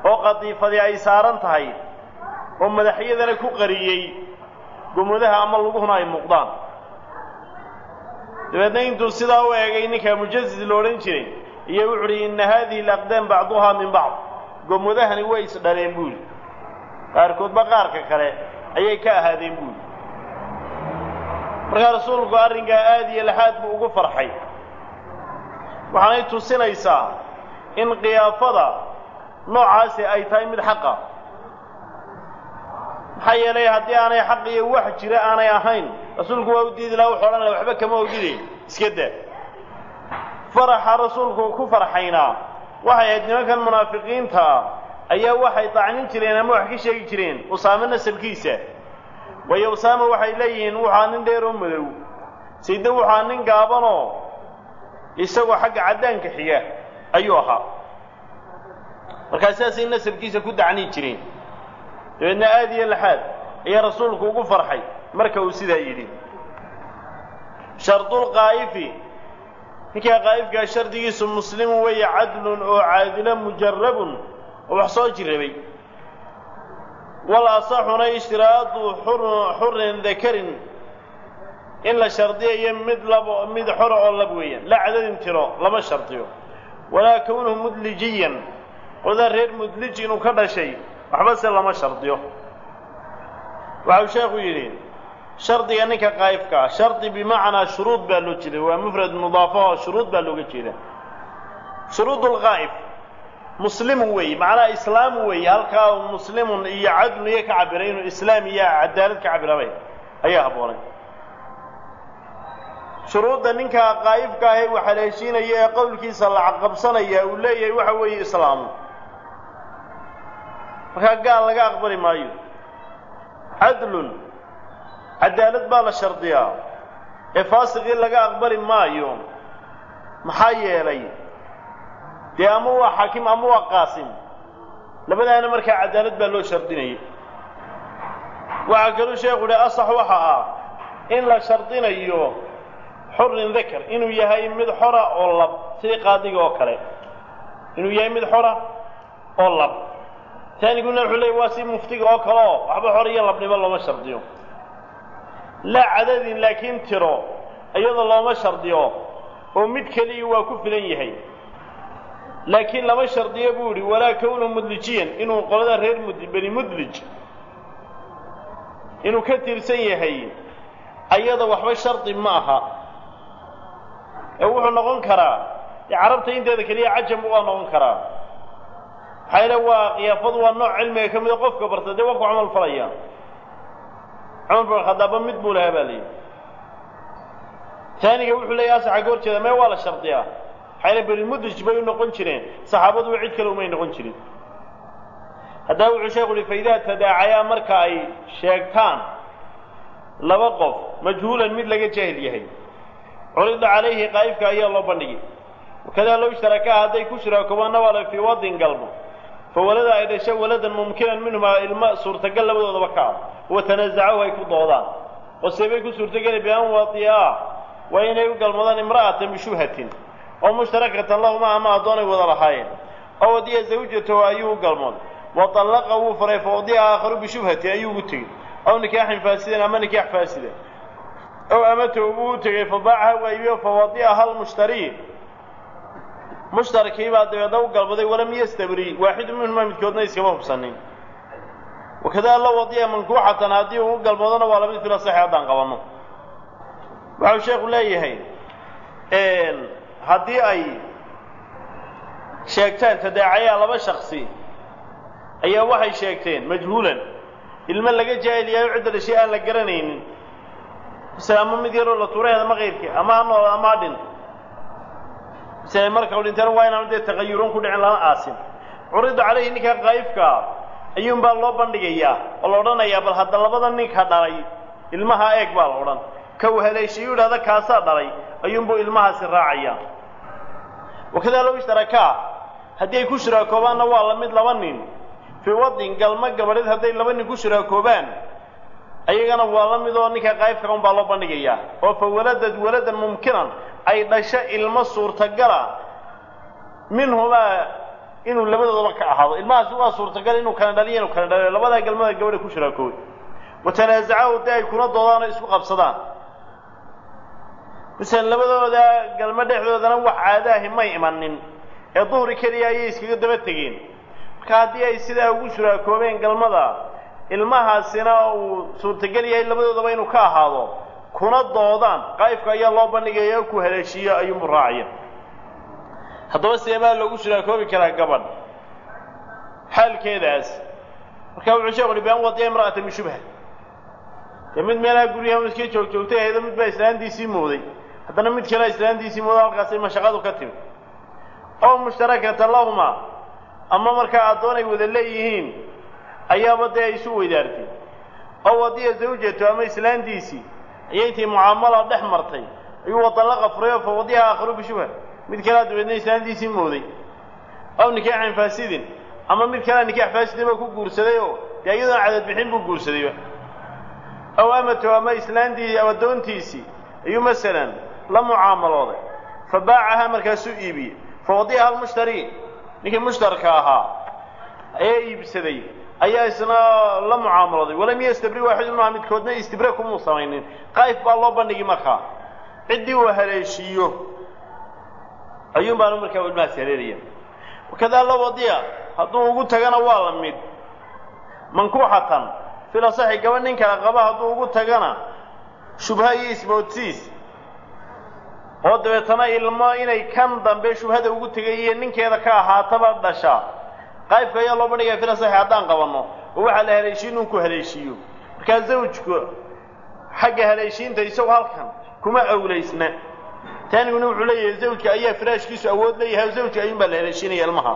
oo qadiifadii ay saaran tahay oo madaxyadana ku qariyey gumudaha ama luguhuna ay muuqdaan dabeedna intuu sidaa u eegay ninka mujazid la odhan jiray iyo wuxuu yidhi inna haadihi alaqdaam bacduhaa min bacd gumudahani way isdhaleen buuli qaarkoodba qaarka kale ayay ka ahaadeen buuli markaa rasuulku arrinkaa aad iyo laxaad buu ugu farxay waxaanay tusinaysaa in qiyaafada noocaasi ay tahay mid xaqa maxaa yeelay haddii aanay xaq iyo wax jira aanay ahayn rasuulku waa u diidi lahaa wuxuu odhan lahaa waxba kama ogide iska daa faraxa rasuulku ku farxaynaa waxay ahayd nimankan munaafiqiinta ah ayaa waxay dacnin jireen ama wax ka sheegi jireen usaame nasabkiisa waayo usaame waxay leeyihiin waxaa nin dheer oo madow sayda waxaa nin gaabanoo isagoo xagga caddaanka xiga ayuu ahaa markaa sidaasay nasabkiisa ku dacni jireen dabeedna aad iyo laxaad ayaa rasuulku ugu farxay marka uu sidaa yidhi shardulqaa'ifi ninkaa qaa'ifkaa shardigiisu muslimun weeye cadlun oo caadila mujarabun oo wax soo jirrabay wal asaxuna ishtiraadu xurin dakarin in la shardiyayo mid xora oo lab weeyaan la cadadin tiro lama shardiyo walaa kownuhu mudlijiyan qodaa reer mudlij inuu ka dhashay waxba se lama shardiyo waxau sheekhu yidhi shardiga ninka qaa'ifka ah shardi bimacnaa shuruud baa loo jeeda waa mufrad mudaafaho shuruud baa looga jeeda shuruudulqaa'if muslimun weeye macnaha islaamu weeye halkaa muslimun iyo cadlun iyo ka cabiray inuu islaam iyo cadaalad ka cabirabay ayaa habboonay shuruudda ninkaa qaa'ifka ahee waxaa la heshiinaya ee qowlkiisa la caqabsanaya uu leeyahay waxa weeye islaamu markaa gaal laga aqbali maayo cadlun cadaalad baa la shardiyaa ee faasiqii laga aqbali maayo maxaa yeelay dee ama waa xaakim ama waa qaasim labadaana markaa cadaalad baa loo shardinayay waxaa kaluu sheekhu uhi asax waxa ah in la shardinayo xurin dakar inuu yahay mid xora oo lab sidii qaadiga oo kale inuu yahay mid xora oo lab taaniguna wuxuu leeyay waa si muftiga oo kale oo waxba xor iyo labnimo looma shardiyo laa cadadin laakiin tiro iyadoo looma shardiyo oo mid keliya waa ku filan yahay laakiin lama shardiyo buu yidhi walaa kownu mudlijiyan inuu qolada reer bani mudlij inuu ka tirsan yahay ayada waxba shardi ma aha ee wuxuu noqon karaa carabta inteeda keliya cajam waa noqon karaa maxaa yeele waa qiyaafadu waa nooc cilmiga ka mida qofka barta dee waa ku camal falaya cumar bin khadaaba mid buu lahaa baa layidhi taaniga wuxuu leeyahay asaxa ka hor jeeda mee waa la shardiyaa maxaa yeele bani mudlij bay u noqon jireen saxaabadu cid kale umay noqon jirin haddaba wuxuu sheekhu uhi faidaa tadaacayaa marka ay sheegtaan laba qof majhuulan mid laga jaahil yahay curida calayhi qaa'ifka ayaa loo bandhigay wakadaa low ishtarakaa hadday ku shiraakobaanna waa la fii wadin galmo fawalada ay dhasho waladan mumkinan minhumaa ilma suurtagal labadoodaba ka ah watanasacahu ay ku doodaan oo seebay ku suurtageli bian wadiyaa waa inay u galmadaan imra'atan bishubhatin oo mushtarakatan lahuma ama addoonay wada lahaayeen oo wadiya zawjatahu ayuu u galmooday وطلق وفر فوضيها آخر بشبهة أيوه تجي أو نكاح فاسدا أما نكاح فاسدا أو أمته تجي فباعها وأيوه فوضيها المشتري مشترك بعد يدو قلبه ولم يستبري واحد منهم متكودنا يسكبه بسنين وكذا الله وضيها منكوحة هذه قلبه ولا بد في الصحة دان قوانه وعلى الشيخ لا يهين هذه أي شيكتان تداعي على شخصي أي واحد شيكتين مجهولا المال لقى جاهل يعد الأشياء اللي قرنين سلام مدير الله توري هذا ما غيرك أما أنه أما دين سلام مركب الإنسان وين عمده تغيرون كل على آسم عرض عليه إنك غايفك أيوم بالله بندقيا الله رنا يا بل هذا الله بدن إنك هذا رأي المها إقبال ورن كو هذا الشيء هذا كاسر دري أيوم بو المها سراعيا وكذا لو اشتركا هدي يكشرا كوبان والله مثل ونين في وضع قال ما قبلت هدي لبن يكشرا كوبان أيجانا والله مثل إنك غايفك هم بالله بندقيا وفولد ولدا ممكنا أي نشأ المصور تجرا منهما inuu labadooda ka ahaado ilmahaas waa suurtagal inuu kana dhaliyo inuu kana dhaliyo labada galmada gabadha ku shiraakood watanaazacu day kuna doodaan isku qabsadaan misan labadooda galma dhexdoodana wax caadaahi may imanin ee duhri kaliya ay iskaga daba tageen marka hadii ay sidaa ugu shiraakoobeen galmada ilmahaasina uu suurtagal yahay labadoodaba inuu ka ahaado kuna doodaan qaybka ayaa loo bandhigayaa ku haleeshiyo ayuu muraaciya haddaba seebaa loogu shiraakoobi karaa gabadh xaalkeedaas marka wuxuu sheekhu baan wadiya imra'ata min shubha mid meelaha guryaha iska joogtay hay'ado mid baa islaantiisii mooday haddana mid kale islaantiisii mooday halkaas ay mashaqadu ka timid oo mushtarakata lahuma ama marka adoonay wada leeyihiin ayaaba dee isu weydaartay oo wadiya zawjatu ama islaantiisii ayay mucaamala dhex martay ayuu wadalaqa furiyo fa wadiya aakharu bi shubha mid kale dadweyne islaantiisii mooday oo nikaaxan faasidin ama mid kale nikaax faasidin ku guursaday oo iyadoo cadad bixin buu guursaday أو أمته أما إسلاندي أو دونتيسي أيو مثلا لم معاملة فباعها مركز إيبي فوضيها المشتري لكن مشتركاها أي بسدي أي إسنا لم معاملة ولم يستبري واحد منهم متكودنا يستبريكم مصامين قايف بالله بنجي مخا عدي وهريشيو أيوم بانو مركب المسيرية وكذا الله وضيع هذو قلت أنا والله ميد منكوحة في الصحيح قبل إنك قبها هذو قلت أنا شبهة يسموتيس هذا بتنا إلما إني كم ضم بشبهة وقلت جاي إنك هذا كها تبع دشا قايف كيا الله بنيجي في الصحيح عدان قبلنا هو على هالشيء نكو هالشيء كزوجك حق هالشيء تيسوي هالكم كما أوليسنا تاني نوع عليه زوجك أيه فراش كيس أود ليه زوجك أيه بل هالشيء يلمها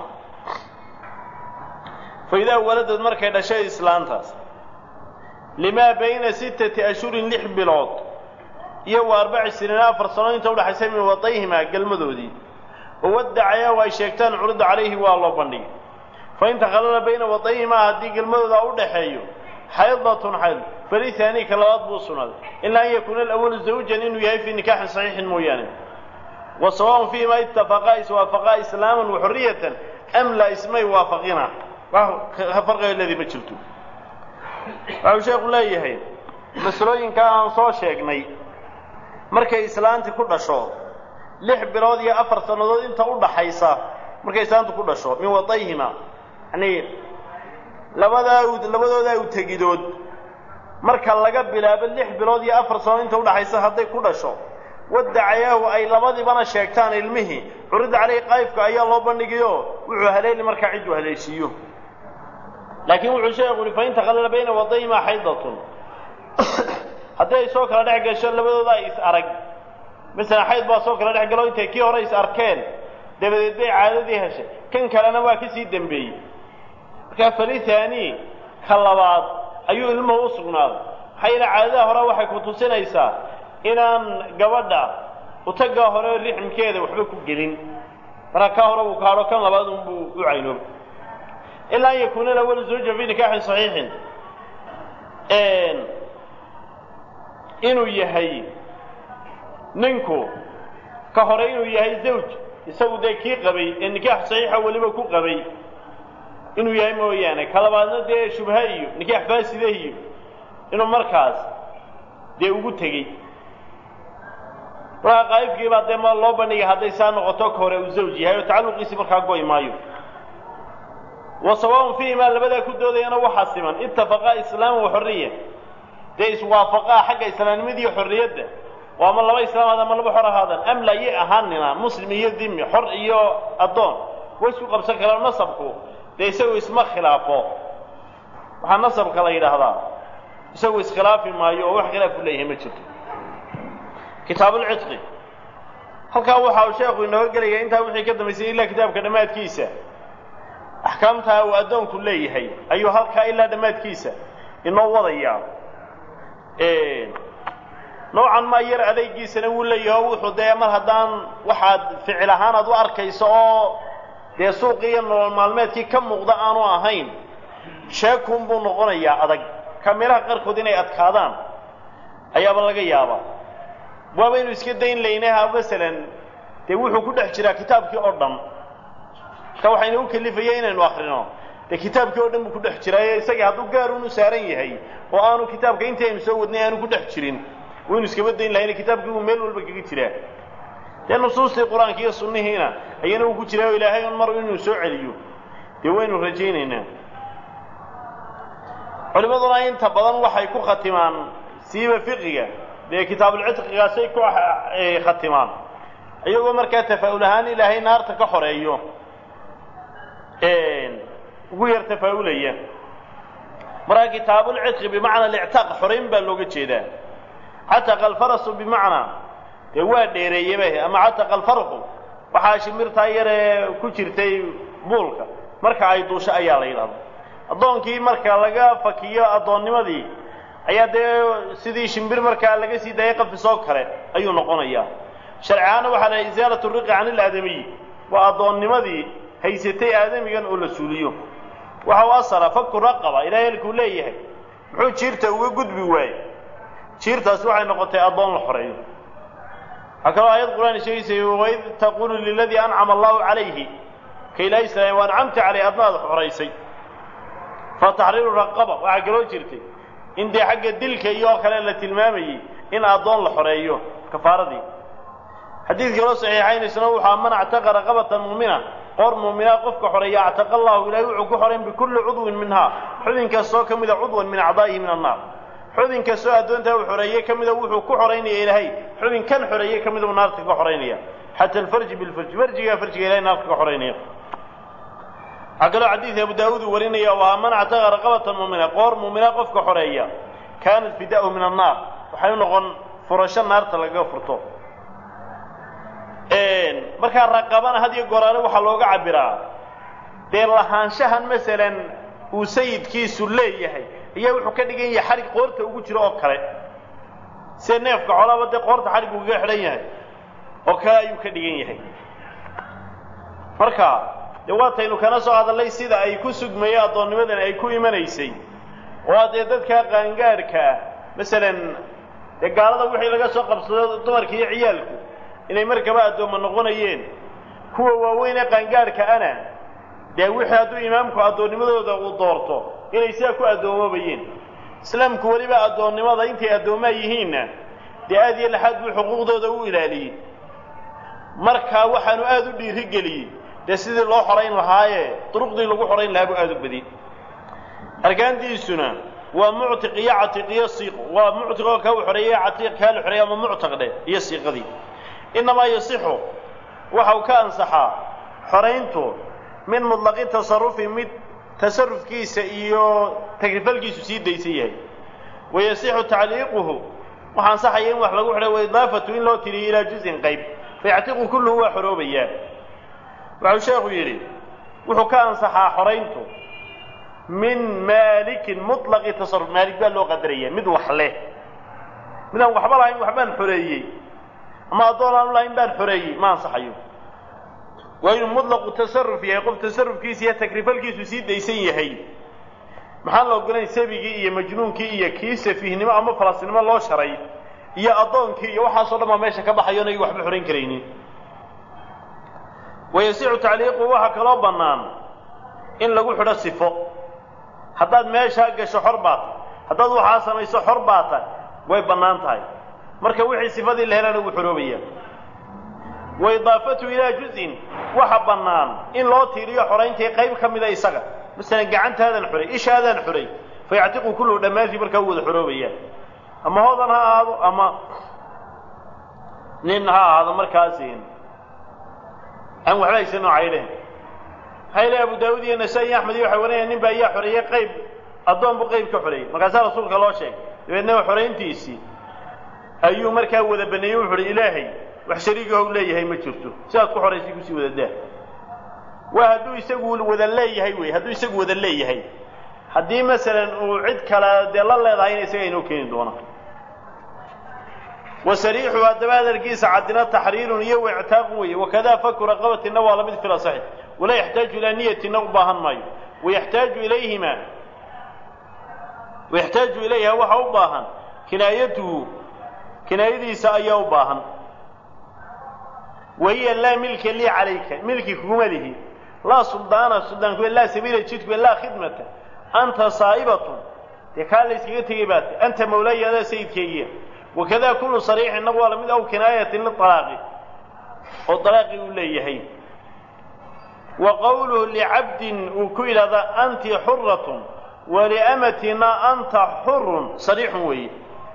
فإذا ولدت مركز شيء إسلامتاس لما بين 6 أشهر لحبلات يو 4 سنين أفر سنين تولى حسين من وطيهما قلمذودي وودع يا ويشيكتان عرض عليه والله بني فإن تخلل بين وطيهما هدي قلمذود أولى حيو حيضة حيض فلثاني كلاوات بوصنا إلا أن يكون الأول الزوج إنه يهي في نكاح صحيح مويان وسواء فيما اتفقا وافقا إسلاما وحرية أم لا اسمي وافقنا فرق الذي بجلته أو شيخ الله يهي مسلوين كان صو شيخني markay islaanti ku dhasho 6 bilood iyo 4 sanadood inta u dhaxaysa markay islaantu ku dhasho min wadayhima yani labadooda u tagidood marka laga bilaabo 6 bilood iyo 4 sanadood inta u dhaxaysa haday ku dhasho wadacayaahu ay labadibana sheegtaan ilmihi urid calay qaybka ayaa loo bandhigayo wuxuu haleeli marka cid uu haleeshiyo laakiin wuxuu sheegay fa inta qalala bayna wadayhima haydatun hadday soo kala dhex gasho labadooda ay is arag mesela xayd baa soo kala dhex galo intay kii hore is arkeen dabadeed bay caadadii heshay kan kalena waa ka sii dambeeyay marka faliithani kalabaad ayuu ilmuhu u sugnaaday xayla caadada hore waxay ku tusinaysaa inaan gabadha u taga hore riximkeeda waxba ku gelin marka hore uu kaaro kan labaad uu u cayno ilaa yakuna awal zawj fi nikah sahih inuu yahay ninku ka hore inuu yahay zawj isagu kii qabay in nikah sahih waliba ku qabay inuu yahay mooyaane kalabaadna shubha iyo nikah faasida iyo inuu markaas ugu tagay waa qaybkii baa ma loo bandhigay haday saa noqoto ka hore uu zawj yahay oo tacalluqiisi markaa go'ay maayo وسواء فيما لبدا كدودينا waxa siman ittafaqa islaam wa hurriya dees waafaqa xagga islaamnimada hurriyada waa ma laba islaamada ma laba xorahaadan am la yahanina muslimiyo dhimmi xor iyo adoon way isku qabsan karaan nasabku deesagu isma khilaafo waxa nasabka la yiraahdaa isagu iskhilaafi maayo wax khilaaf u leeyahay ma jirto kitaab al-itqi halka waxa uu sheekhu inoo galay inta wixii ka dambeeyay ilaa kitaabka dhamaadkiisa أحكامتها وأدون كلية هي أيها هالك إلا دمات كيسة إنه وضيع نوعا ما يرى ذي كيسة نقول لي يهوث ودائما هدان واحد فعلهان أدوار كيسة دي سوقيا المعلومات كي كم مغضاء وآهين شاكم بنغنية أدق كاميرا قرقو ديني أدكادان أيابا لغا يابا وابين اسكدين لينها مثلا تيوحو كل احجرا كتاب كي أردم ka waxayna u kalifayeen inaynu akhrino de kitaabkii oo dhan buu ku dhex jiray isaga hadduu gaar uu saaran yahay oo aanu kitaabka intaynu soo wadnay aanu ku dhex jirin waynu iska wadayn lahayn kitaabkii uu meel walba kaga jiraa de nusuustii quraanka iyo sunnihiina ayana uu ku jiraa ilaahay on mar inuu soo celiyo de waynu rajaynaynaa culimaduna inta badan waxay ku khatimaan siiba fiqiga de kitaabul cidqigaasay ku khatimaan iyagoo markaa tafaa'ul ahaan ilaahay naarta ka xoreeyo ugu yar tafaa'ulaya marka kitaabul cidqi bimacna al-i'taaq xoreyn baa looga jeedaa hatta qal farasu bimacna de waa dheereeyay ama hatta qal farqu waxa shimirta yare ku jirtay buulka marka ay duusho ayaa la yiraahdaa adoonkii marka laga fakiyo adoonnimadii ayaa de sidii shimbir marka laga sii daayay qaf soo kale ayuu noqonayaa sharciyaana waxa la izaalatu riqi aan al-aadami wa adoonnimadii haysatay aadamigan oo la suuliyo waxa uu asara fakku raqaba ilaahay ku leeyahay muxuu jiirta uga gudbi waayay jiirtaas waxay noqotay adoon la xoreeyo hakaba ayad quraan sheeysay wayd taqulu lilladhi an'ama Allahu alayhi kay laysa wa an'amta alayhi adnaad xoreysay fa tahriru raqaba waxa galoo jirtay in de xagga dilka iyo kale la tilmaamayay in adoon la xoreeyo kafaaradii xadiidka loo saxiixayn isna waxa manactaqa raqabatan mu'mina qor mu'mina qofka xoreeya ataqa Allahu ilaahi wuxuu ku xoreyn bi kulli udwin minha xubinka soo kamida udwan min a'daa'ihi min an-naar xubinka soo adoonta uu xoreeyay kamida wuxuu ku xoreynaya ilaahay xubin kan xoreeyay kamida naarta ka xoreynaya hatta al-farj bil farj farjiga ilaahay naarta ka xoreynaya aqala xadiis Abu Daawud warinaya waa manactaqa raqabatan mu'mina qor mu'mina qofka xoreeya kaanat fidaa'u min an-naar waxay noqon furasho naarta laga furto marka raqabana hadiyo goraale waxa looga cabiraa de lahaanshahan midalan uu sayidkiisu leeyahay iyo wuxuu ka dhigan yahay xarig qoorta ugu jiro oo kale si neefka xoolaha wada qoorta xarig ugu xidhan yahay oo kale ayuu ka dhigan yahay marka de waataynu kana soo hadalay sida ay ku sugmayeen adoonnimadan ay ku imanaysay oo dadka qaangaarka midalan de gaalada wixii laga soo qabsaday dumarka iyo ciyaalku inay markaba adooma noqonayeen kuwa waaweyn ee qaangaarka ana de wixii haduu imaamku adoonnimadooda uu doorto inay sidaa ku adoomabayeen islaamku waliba adoonnimada intay adooma yihiinna de aad iyo laxad buu xuquuqdooda u ilaaliyay marka waxaanu aad u dhiiri geliyay de sidii loo xoreyn lahaaye turuqdii lagu xoreyn lahaa buu aad u badiyay arkaantiisuna waa mu'tiq iyo atiq iyo siiq waa mu'tiq oo ka xoreeyay atiq ka la xoreeyay ama mu'taqde iyo siiqadii inma yasihu waxa ka ansaxa xoreyntu min mutlaqi tasarrufi mid tasarrufkiisa iyo tagrifalkiisu sii deysay wayasihu ta'liquhu waxa ansaxay in wax lagu xidhay way idaafatu in loo tiriyo ila juz'in qayb fayatiqu kulluhu wa xurubiyya waxa sheekhu yiri wuxuu ka ansaxa xoreyntu min malik mutlaq tasarruf malik baa loo qadariyay mid wax leh midaan waxba lahayn waxbaan xoreeyay ama dooran lahayn baan xoreeyay ma ansaxayo وين مطلق التصرف يقف تصرفkiisa iyo takrifalkiisu sii deysan yahay maxaa loo go'ay sabigi iyo majnuunkii iyo kiisa fihnimo ama falasnimo loo sharay iyo adoonkii iyo waxa soo dhama meesha ka baxayo inay waxba xoreyn kareenin wayasiicu ta'liiqu waxa kala banaan in lagu xidho sifo hadaad meesha gasho xorbaad hadaad waxa samayso xorbaata way banaan tahay marka wixii sifadii la helana uu xoroobaya وإضافته إلى جزء وحبنان إن لا تيري حرينتي قيب كمذا يسقى مثلا قعنت هذا الحري إيش هذا الحري فيعتق كله دماغي بركود حروبية أما هذا أما ننها هذا مركزين أم وحلا يسنوا عيله هاي أبو داود النسائي أحمد يحورين أن بأي حرية قيب الضم بقيب كحري مركز رسولك الله شيء لأنه حرينتي سي أيو مركز وذا بنيو حري إلهي وحشريقه ليه ما جرته ساعد ku xoreysay ku sii wadadaa waa haduu isagu wada leeyahay way haduu isagu wada leeyahay hadii midalan uu cid kala de la leedahay in isaga inuu keen doono wasariixu adabaadarkiisa cadina tahriirun iyo wictaaq way wakada fakra qabati nawala mid fil sahih wala yahtaaju ila niyati nawbahan may ويحتاج إليها وحوباها كنايته أيوباها وهي لا ملك لي عليك ملك كماله لا سلطان سلطان لا سبيل جدك لا خدمة أنت صائبة يكال لسكيتيبات أنت مولاي هذا سيد كيه وكذا كل صريح النبوة من أو كناية للطلاق والطلاق يقول لي هي وقوله لعبد وكيل هذا أنت حرة ولأمتنا أنت حر صريح وي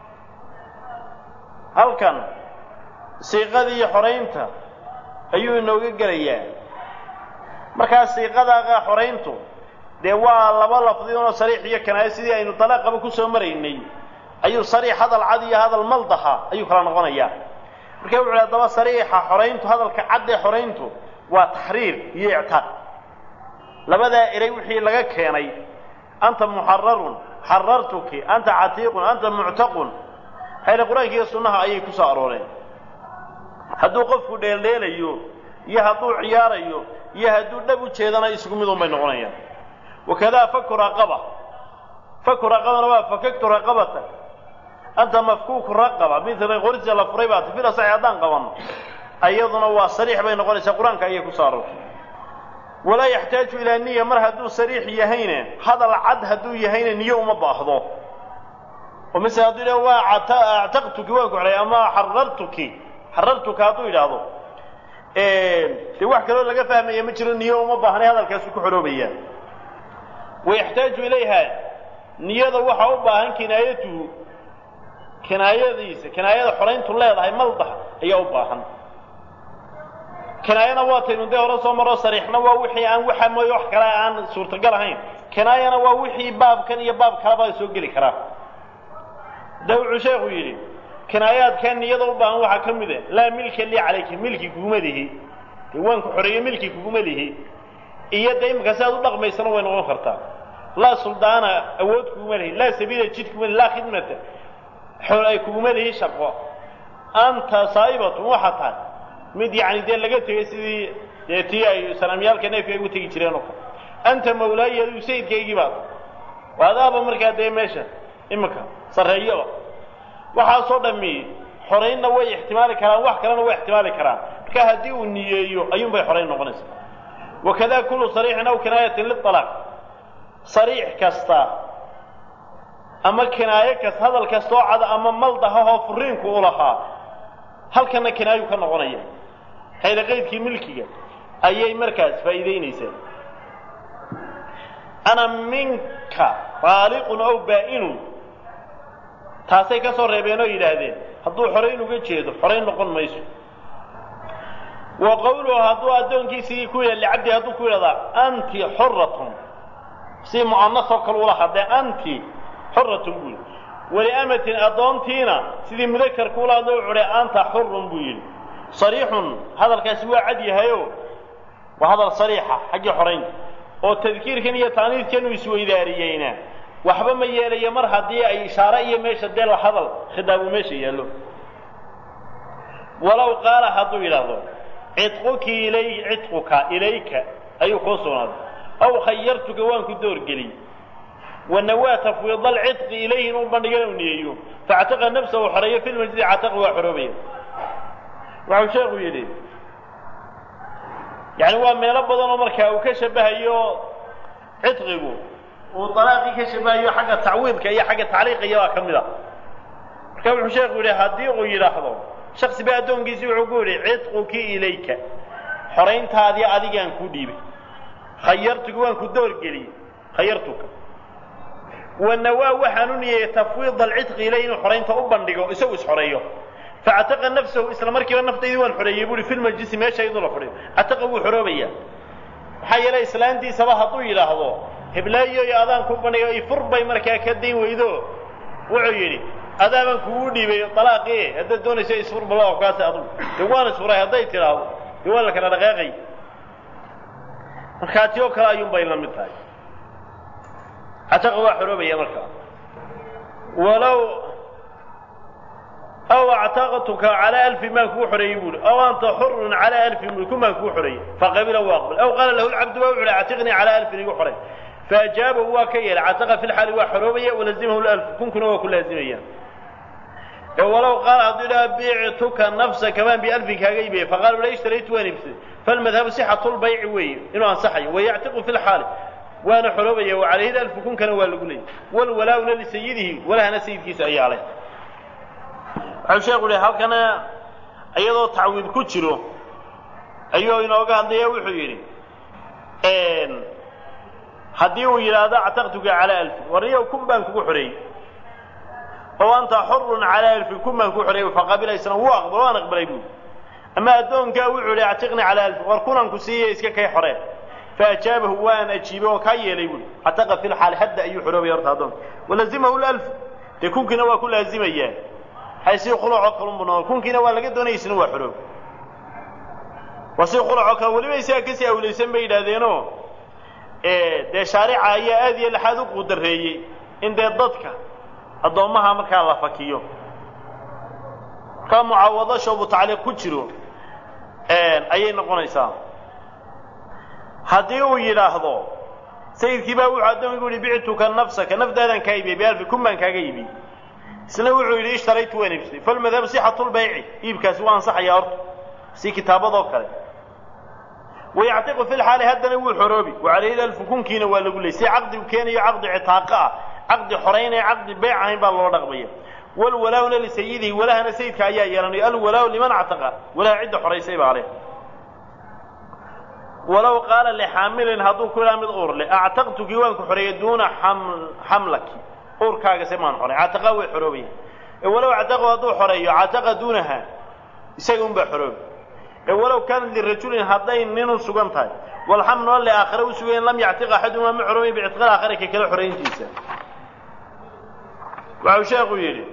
هل كان صيغة حرينته أيوه إنه قريان marka siiqada xoreyntu de waa laba lafdi oo sariix iyo kanaay sidii aynu talaaqaba ku soo mareynay ayuu sariix hadal cad iyo hadal maldaha ayuu kala noqonayaa marka wuxuu leeyahay sariixa xoreyntu hadalka cad ee xoreyntu waa tahriir iyo i'taaq labada eray wixii laga keenay anta muharrarun harrartuki anta atiiqun anta mu'taqun hayla quraanka iyo sunnaha ayay ku soo arooreen hadduu qofku dheeleelayo iyo hadduu ciyaarayo يهدو دبو جيدنا اسكو ميدون باي نقونيان وكذا فك رقبه فككت رقبتك انت مفكوك رقبه مثل غرز لا فريبات في صيادان قوان ايضنا وا صريح بين نقونيسا قرانك ايي كسارو ولا يحتاج الى النيه مر هدو صريح يهينه هذا العد هدو يهينه نيه وما باخدو ومثل هدو لو اعتقتك واقع علي اما حررتك هدو يلاهدو في واحد كلام لقى فهم يمشي النية وما بحني هذا الكاس كحروبية ويحتاج إليها نية وحى أباهن كناية حرين طلاب هاي ملضح هي أباهن كناية نواتين ده رأسه مرة صريح نووحي عن وحى ما يحكي عن سورة الجرهين كناية نووحي باب كان يباب كربا يسوق لي كرا ده عشاق ويلي كنايات كان يضرب عن واحد كم ذا لا ملك اللي عليك ملكي كومده وانك حرية ملكي كومده إياه دايم كساد الله ما يسنو وين غفرته لا سلطان أود كومده لا سبيل جد كومده لا خدمته حرية كومده شقوا أنت صايبة وحطان مد يعني ده لقيت يسدي تيجي سلاميال كنا في وتيجي ترينوك أنت مولاي يسيد كي بعض وهذا بمركز دايم ماشى إمك صريّة waxa soo dhammi xoreeyna way ihtimaali karaan wax kalena way ihtimaali karaan marka hadii uu niyeeyo ayuun bay xoreyn noqonaysaa wakada kullu sariixna aw kinaayatin lil talaq sariix kasta ama kinaayo kas hadal kasto cad ama maldaha oo furiinku u lahaa halkana kinaayo ka noqonaya hayla qeydkii milkiga ayay markaas faa'iideynaysaa ana minka taaliqun aw baa'inun taasay ka soo reebeenoo yiraahdeen hadduu xoreyn uga jeedo xoreyn noqon mayso wa qawluhu hadduu adoonkiisii ku yeelay cabdi hadduu ku yiraahdo anti hurratun si mu'annaso kale ula hadee anti hurratun buu wali amatin adoontiina sidii mudakar ku ula hadoo cure anta hurrun buu yiri sariixun hadalkaasi waa cad yahayo wa hadal sariixa xagga xoreyn oo tadkiirkan iyo taaniidkan uu isweydaariyayna waxba ma yeelay mar hadii ay ishaara iyo meesha deel hadal khidaabu meesha yeelo walaw qaala hadu yiraahdo cidquki ilayka ayu qosoonad aw khayyartuka waan ku door gali ونوى تفويض العتق إليه نوبان نيو فاعتق نفسه وحرية في المجد عتق وحرمية وعشاق يلي يعني هو من لبضان مركا وكشبه أيو عتقه وطلاقي كشبه أيو حق التعويض كأي حق التعليق أيوه كملا كم عشاق يلي هديق يلاحظه شخص بأدون قيسي وعقولي عتقك إليك حرينت هذه أديك أنكو ديبي خيرتك وأنكو دور قلي خيرتك والنواه وحنوني تفويض العتق إليه حرين تأبن لقوا يسوي حريه فاعتق نفسه إسلام مركب النفط يدوان حريه يقول في المجلس ما شيء يضل حريه اعتقوا حرابية حي لا إسلام دي سباها طويلة هذا هبلايو يا أذان كوبنا يفر بي مركا كدين ويدو وعيني أذان كودي بطلاق إيه هذا دون شيء يسفر بالله وكاسة أظن يوان سورة هدايت له يوان لك أنا دقاقي الخاتيو كلا يوم بين المثال اعتقوا حروبية مركا ولو أو اعتقتك على 1000 ما كو حريبون أو أنت حر على 1000 ما كو حري فقبل واقبل أو قال له العبد وعلى اعتقني على 1000 يكو حري فأجابه هو كيل اعتق في الحال وحروبية ولزمه 1000 كن هو كل لازمية ولو قال هذا بيعتك نفسك كمان ب1000 كاغيبه فقال لا اشتريت وين فالمذهب صحة البيع وي إنه أنصحي ويعتق في الحال وأنا حروبي وعليه 1000 كون كان هو اللي والولاء لسيده ولا أنا سيد كيس أي عليه عشان يقول هل كان أيضا تعويض كتيره أيوه إنه قال ضيا وحيري إن حديه إلى هذا اعتقتك على 1000 وريه كم بانك حري وأنت حر على 1000 كم بانك حري فقبل يسنا هو أقبل وأنا أقبل يقول أما أدون كاوعوا ليعتقني على 1000 وركونا كسيه إسكا كي حرين فأجابه وأنا أجيبه وكاي يقول اعتقد في الحال حد أي حروب يرتضون ولزمه 1000 تكون كنا كل لازم إياه حيصير خلع عقل بنا يكون كنا ولا قد نيس نوع حروب وصير خلع عقل ولما يساكسي أو ليسن بيد هذينه ده شارع هي هذه الحدود قدريه إن ده ضدك الضمها مركا الله فكيه كم معوضة شوف تعليق كتيره أي نقوليسا هديه يلاحظه سيد كبا وعدم يقول بعتك نفسك نفدا كايبي ب1000 كم من كايبي سنوعوا لي اشتريت وين بس فالمذهب صحة البيع يبكى سواء صح يا أرض سي كتابه ذكر ويعتق في الحال هذا هو حروبي وعليه 1000 كون كينا ولا يقول لي سي عقد وكان عقد عتاقه عقد حرين عقد بيع هين بالله رغبيه والولاء لسيده ولا أنا سيدك أيها يعني الولاء لمن اعتقى ولا عد حريسيب عليه ولو قال لحامل هذو كل من أورل اعتقت جوانك حرية دون حملك أوركاج سمان حرية اعتقوا حروبية ولو اعتقوا هذو حرية اعتقى دونها يسيقون بحروب ولو كان للرجل هذين نينو سجنتها والحمل لآخره وسجين لم يعتق أحدهما محرومي باعتقال آخره كلا حرية جنسا وعشاق يلي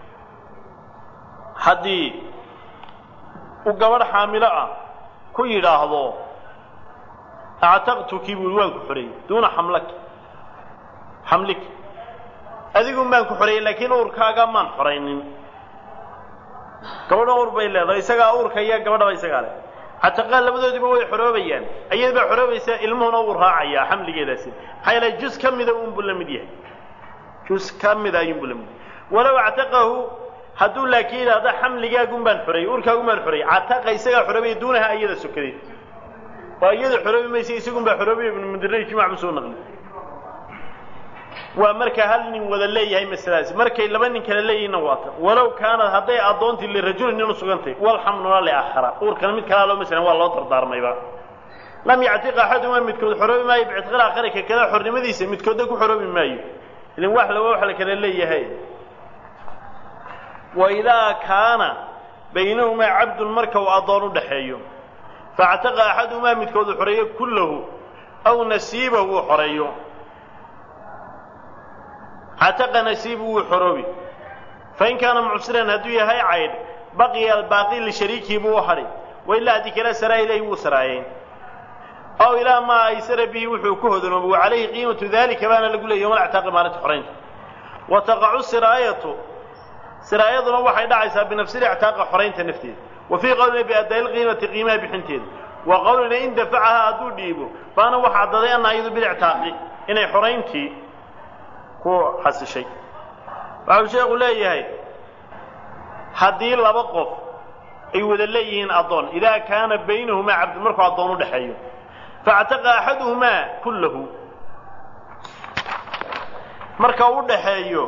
haddii uu gabadh xaamilo ah ku yiraahdo aataqtuki waan ku xorey doona xamlik adigu maan ku xorey laakiin uurkaaga maan xoreynin gabadha uur bay leedahay isaga uurka iyo gabadha bay isaga leh ataqa labadoodiba way xoroobayaan ayada xoroobaysa ilmuhuna uu raacaya xamligeedaasi xayla juz kamida uu bulamid yahay juz kamida ayuu bulamid walaw ataqahu hadduu laakiin hada xamligaagu baan xorey urkaagu baan xorey ataqa isaga xorobay duunaha ayada sokadey waa ayada xorobay ma isagu baan xorobay ibn mudirray jimaac soo naqli waa marka hal nin wada leeyahay masalaas markay laba nin kala leeyina waata walaw kaana haday adoonti li rajul nin sugantay wal hamnu la aakhara urkan mid kala loo masala waa loo dardaarmayba lam ya'tiq ahaduma midkood xorobay ma yibcid aakhirka kala xornimadiisa midkood ku xorobay maayo ilaa wax la kala leeyahay وإذا كان بينهما عبد المركة وأضان دحيه فاعتقى أحدهما متكود حرية كله أو نسيبه حرية اعتقى نسيبه حروبي فإن كان معسرا هدوية هاي عيد بقي الباقي لشريكه بوحري وإلا هذيك لا سرى إليه وسرعين أو إلى ما يسر به وحوكه ذنوبه وعليه قيمة ذلك بأنا لقول يوم الاعتقى ما نتحرين وتقع السراية سرايضنا waxay dhacaysaa binafsihi i'taaqa xoreynta nafteeda وفي قولنا بأداء القيمة قيمة بحنتين وقولنا إن دفعها أدو ديبو فأنا واحد ضدي أنها يدو بالاعتاقي إني حرينتي هو حس الشيء فأول شيء أقول لي هاي حدي الله بقف أيوة الليين أضون إذا كان بينهما عبد الملك وأضونه دحيه فاعتقى أحدهما كله مركا دحيه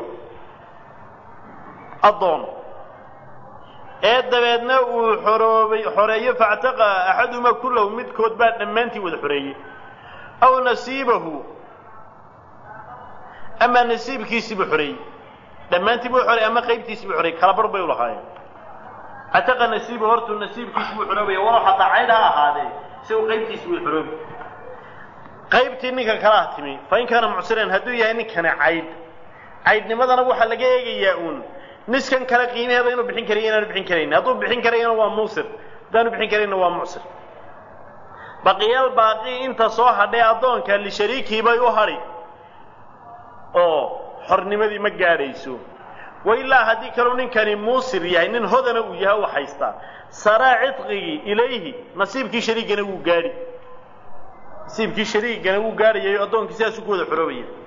أضون dabeedna uu xoreeyo factaqa axaduma kullahu midkood baa dhammaantii wada xoreeyay aw nasiibahu ama nasiibkiisiiba xoreeyay dhammaantii buu xoreeyay ama qaybtiisiiba xoreeyay kala bar bay u lahaayeen ataqa nasiibu hortu nasiibkiisiiba xoreeyay wala xataa cayda ahaadee si uu qaybtiisiiba xoreeyay qaybtii ninka kala timi fa in kana mucsiran haduu yahay ninkana caydnimadana waxa laga eegayaa uun نسكن كلا قيمة هذا إنه بحين كرينا بحين كرينا هذا بحين كرينا هو موسر ده بحين كرينا هو معسر بقي الباقي أنت صاح ده أظن كان لشريكه بيوهري حرني مذي مجاريسو وإلا هذه كلون كان موسر يعني إن هذا نوجه وحيستا سرع عتقي إليه نصيب كي شريك نوجاري نصيب كي شريك نوجاري أظن كسياسو كود حروية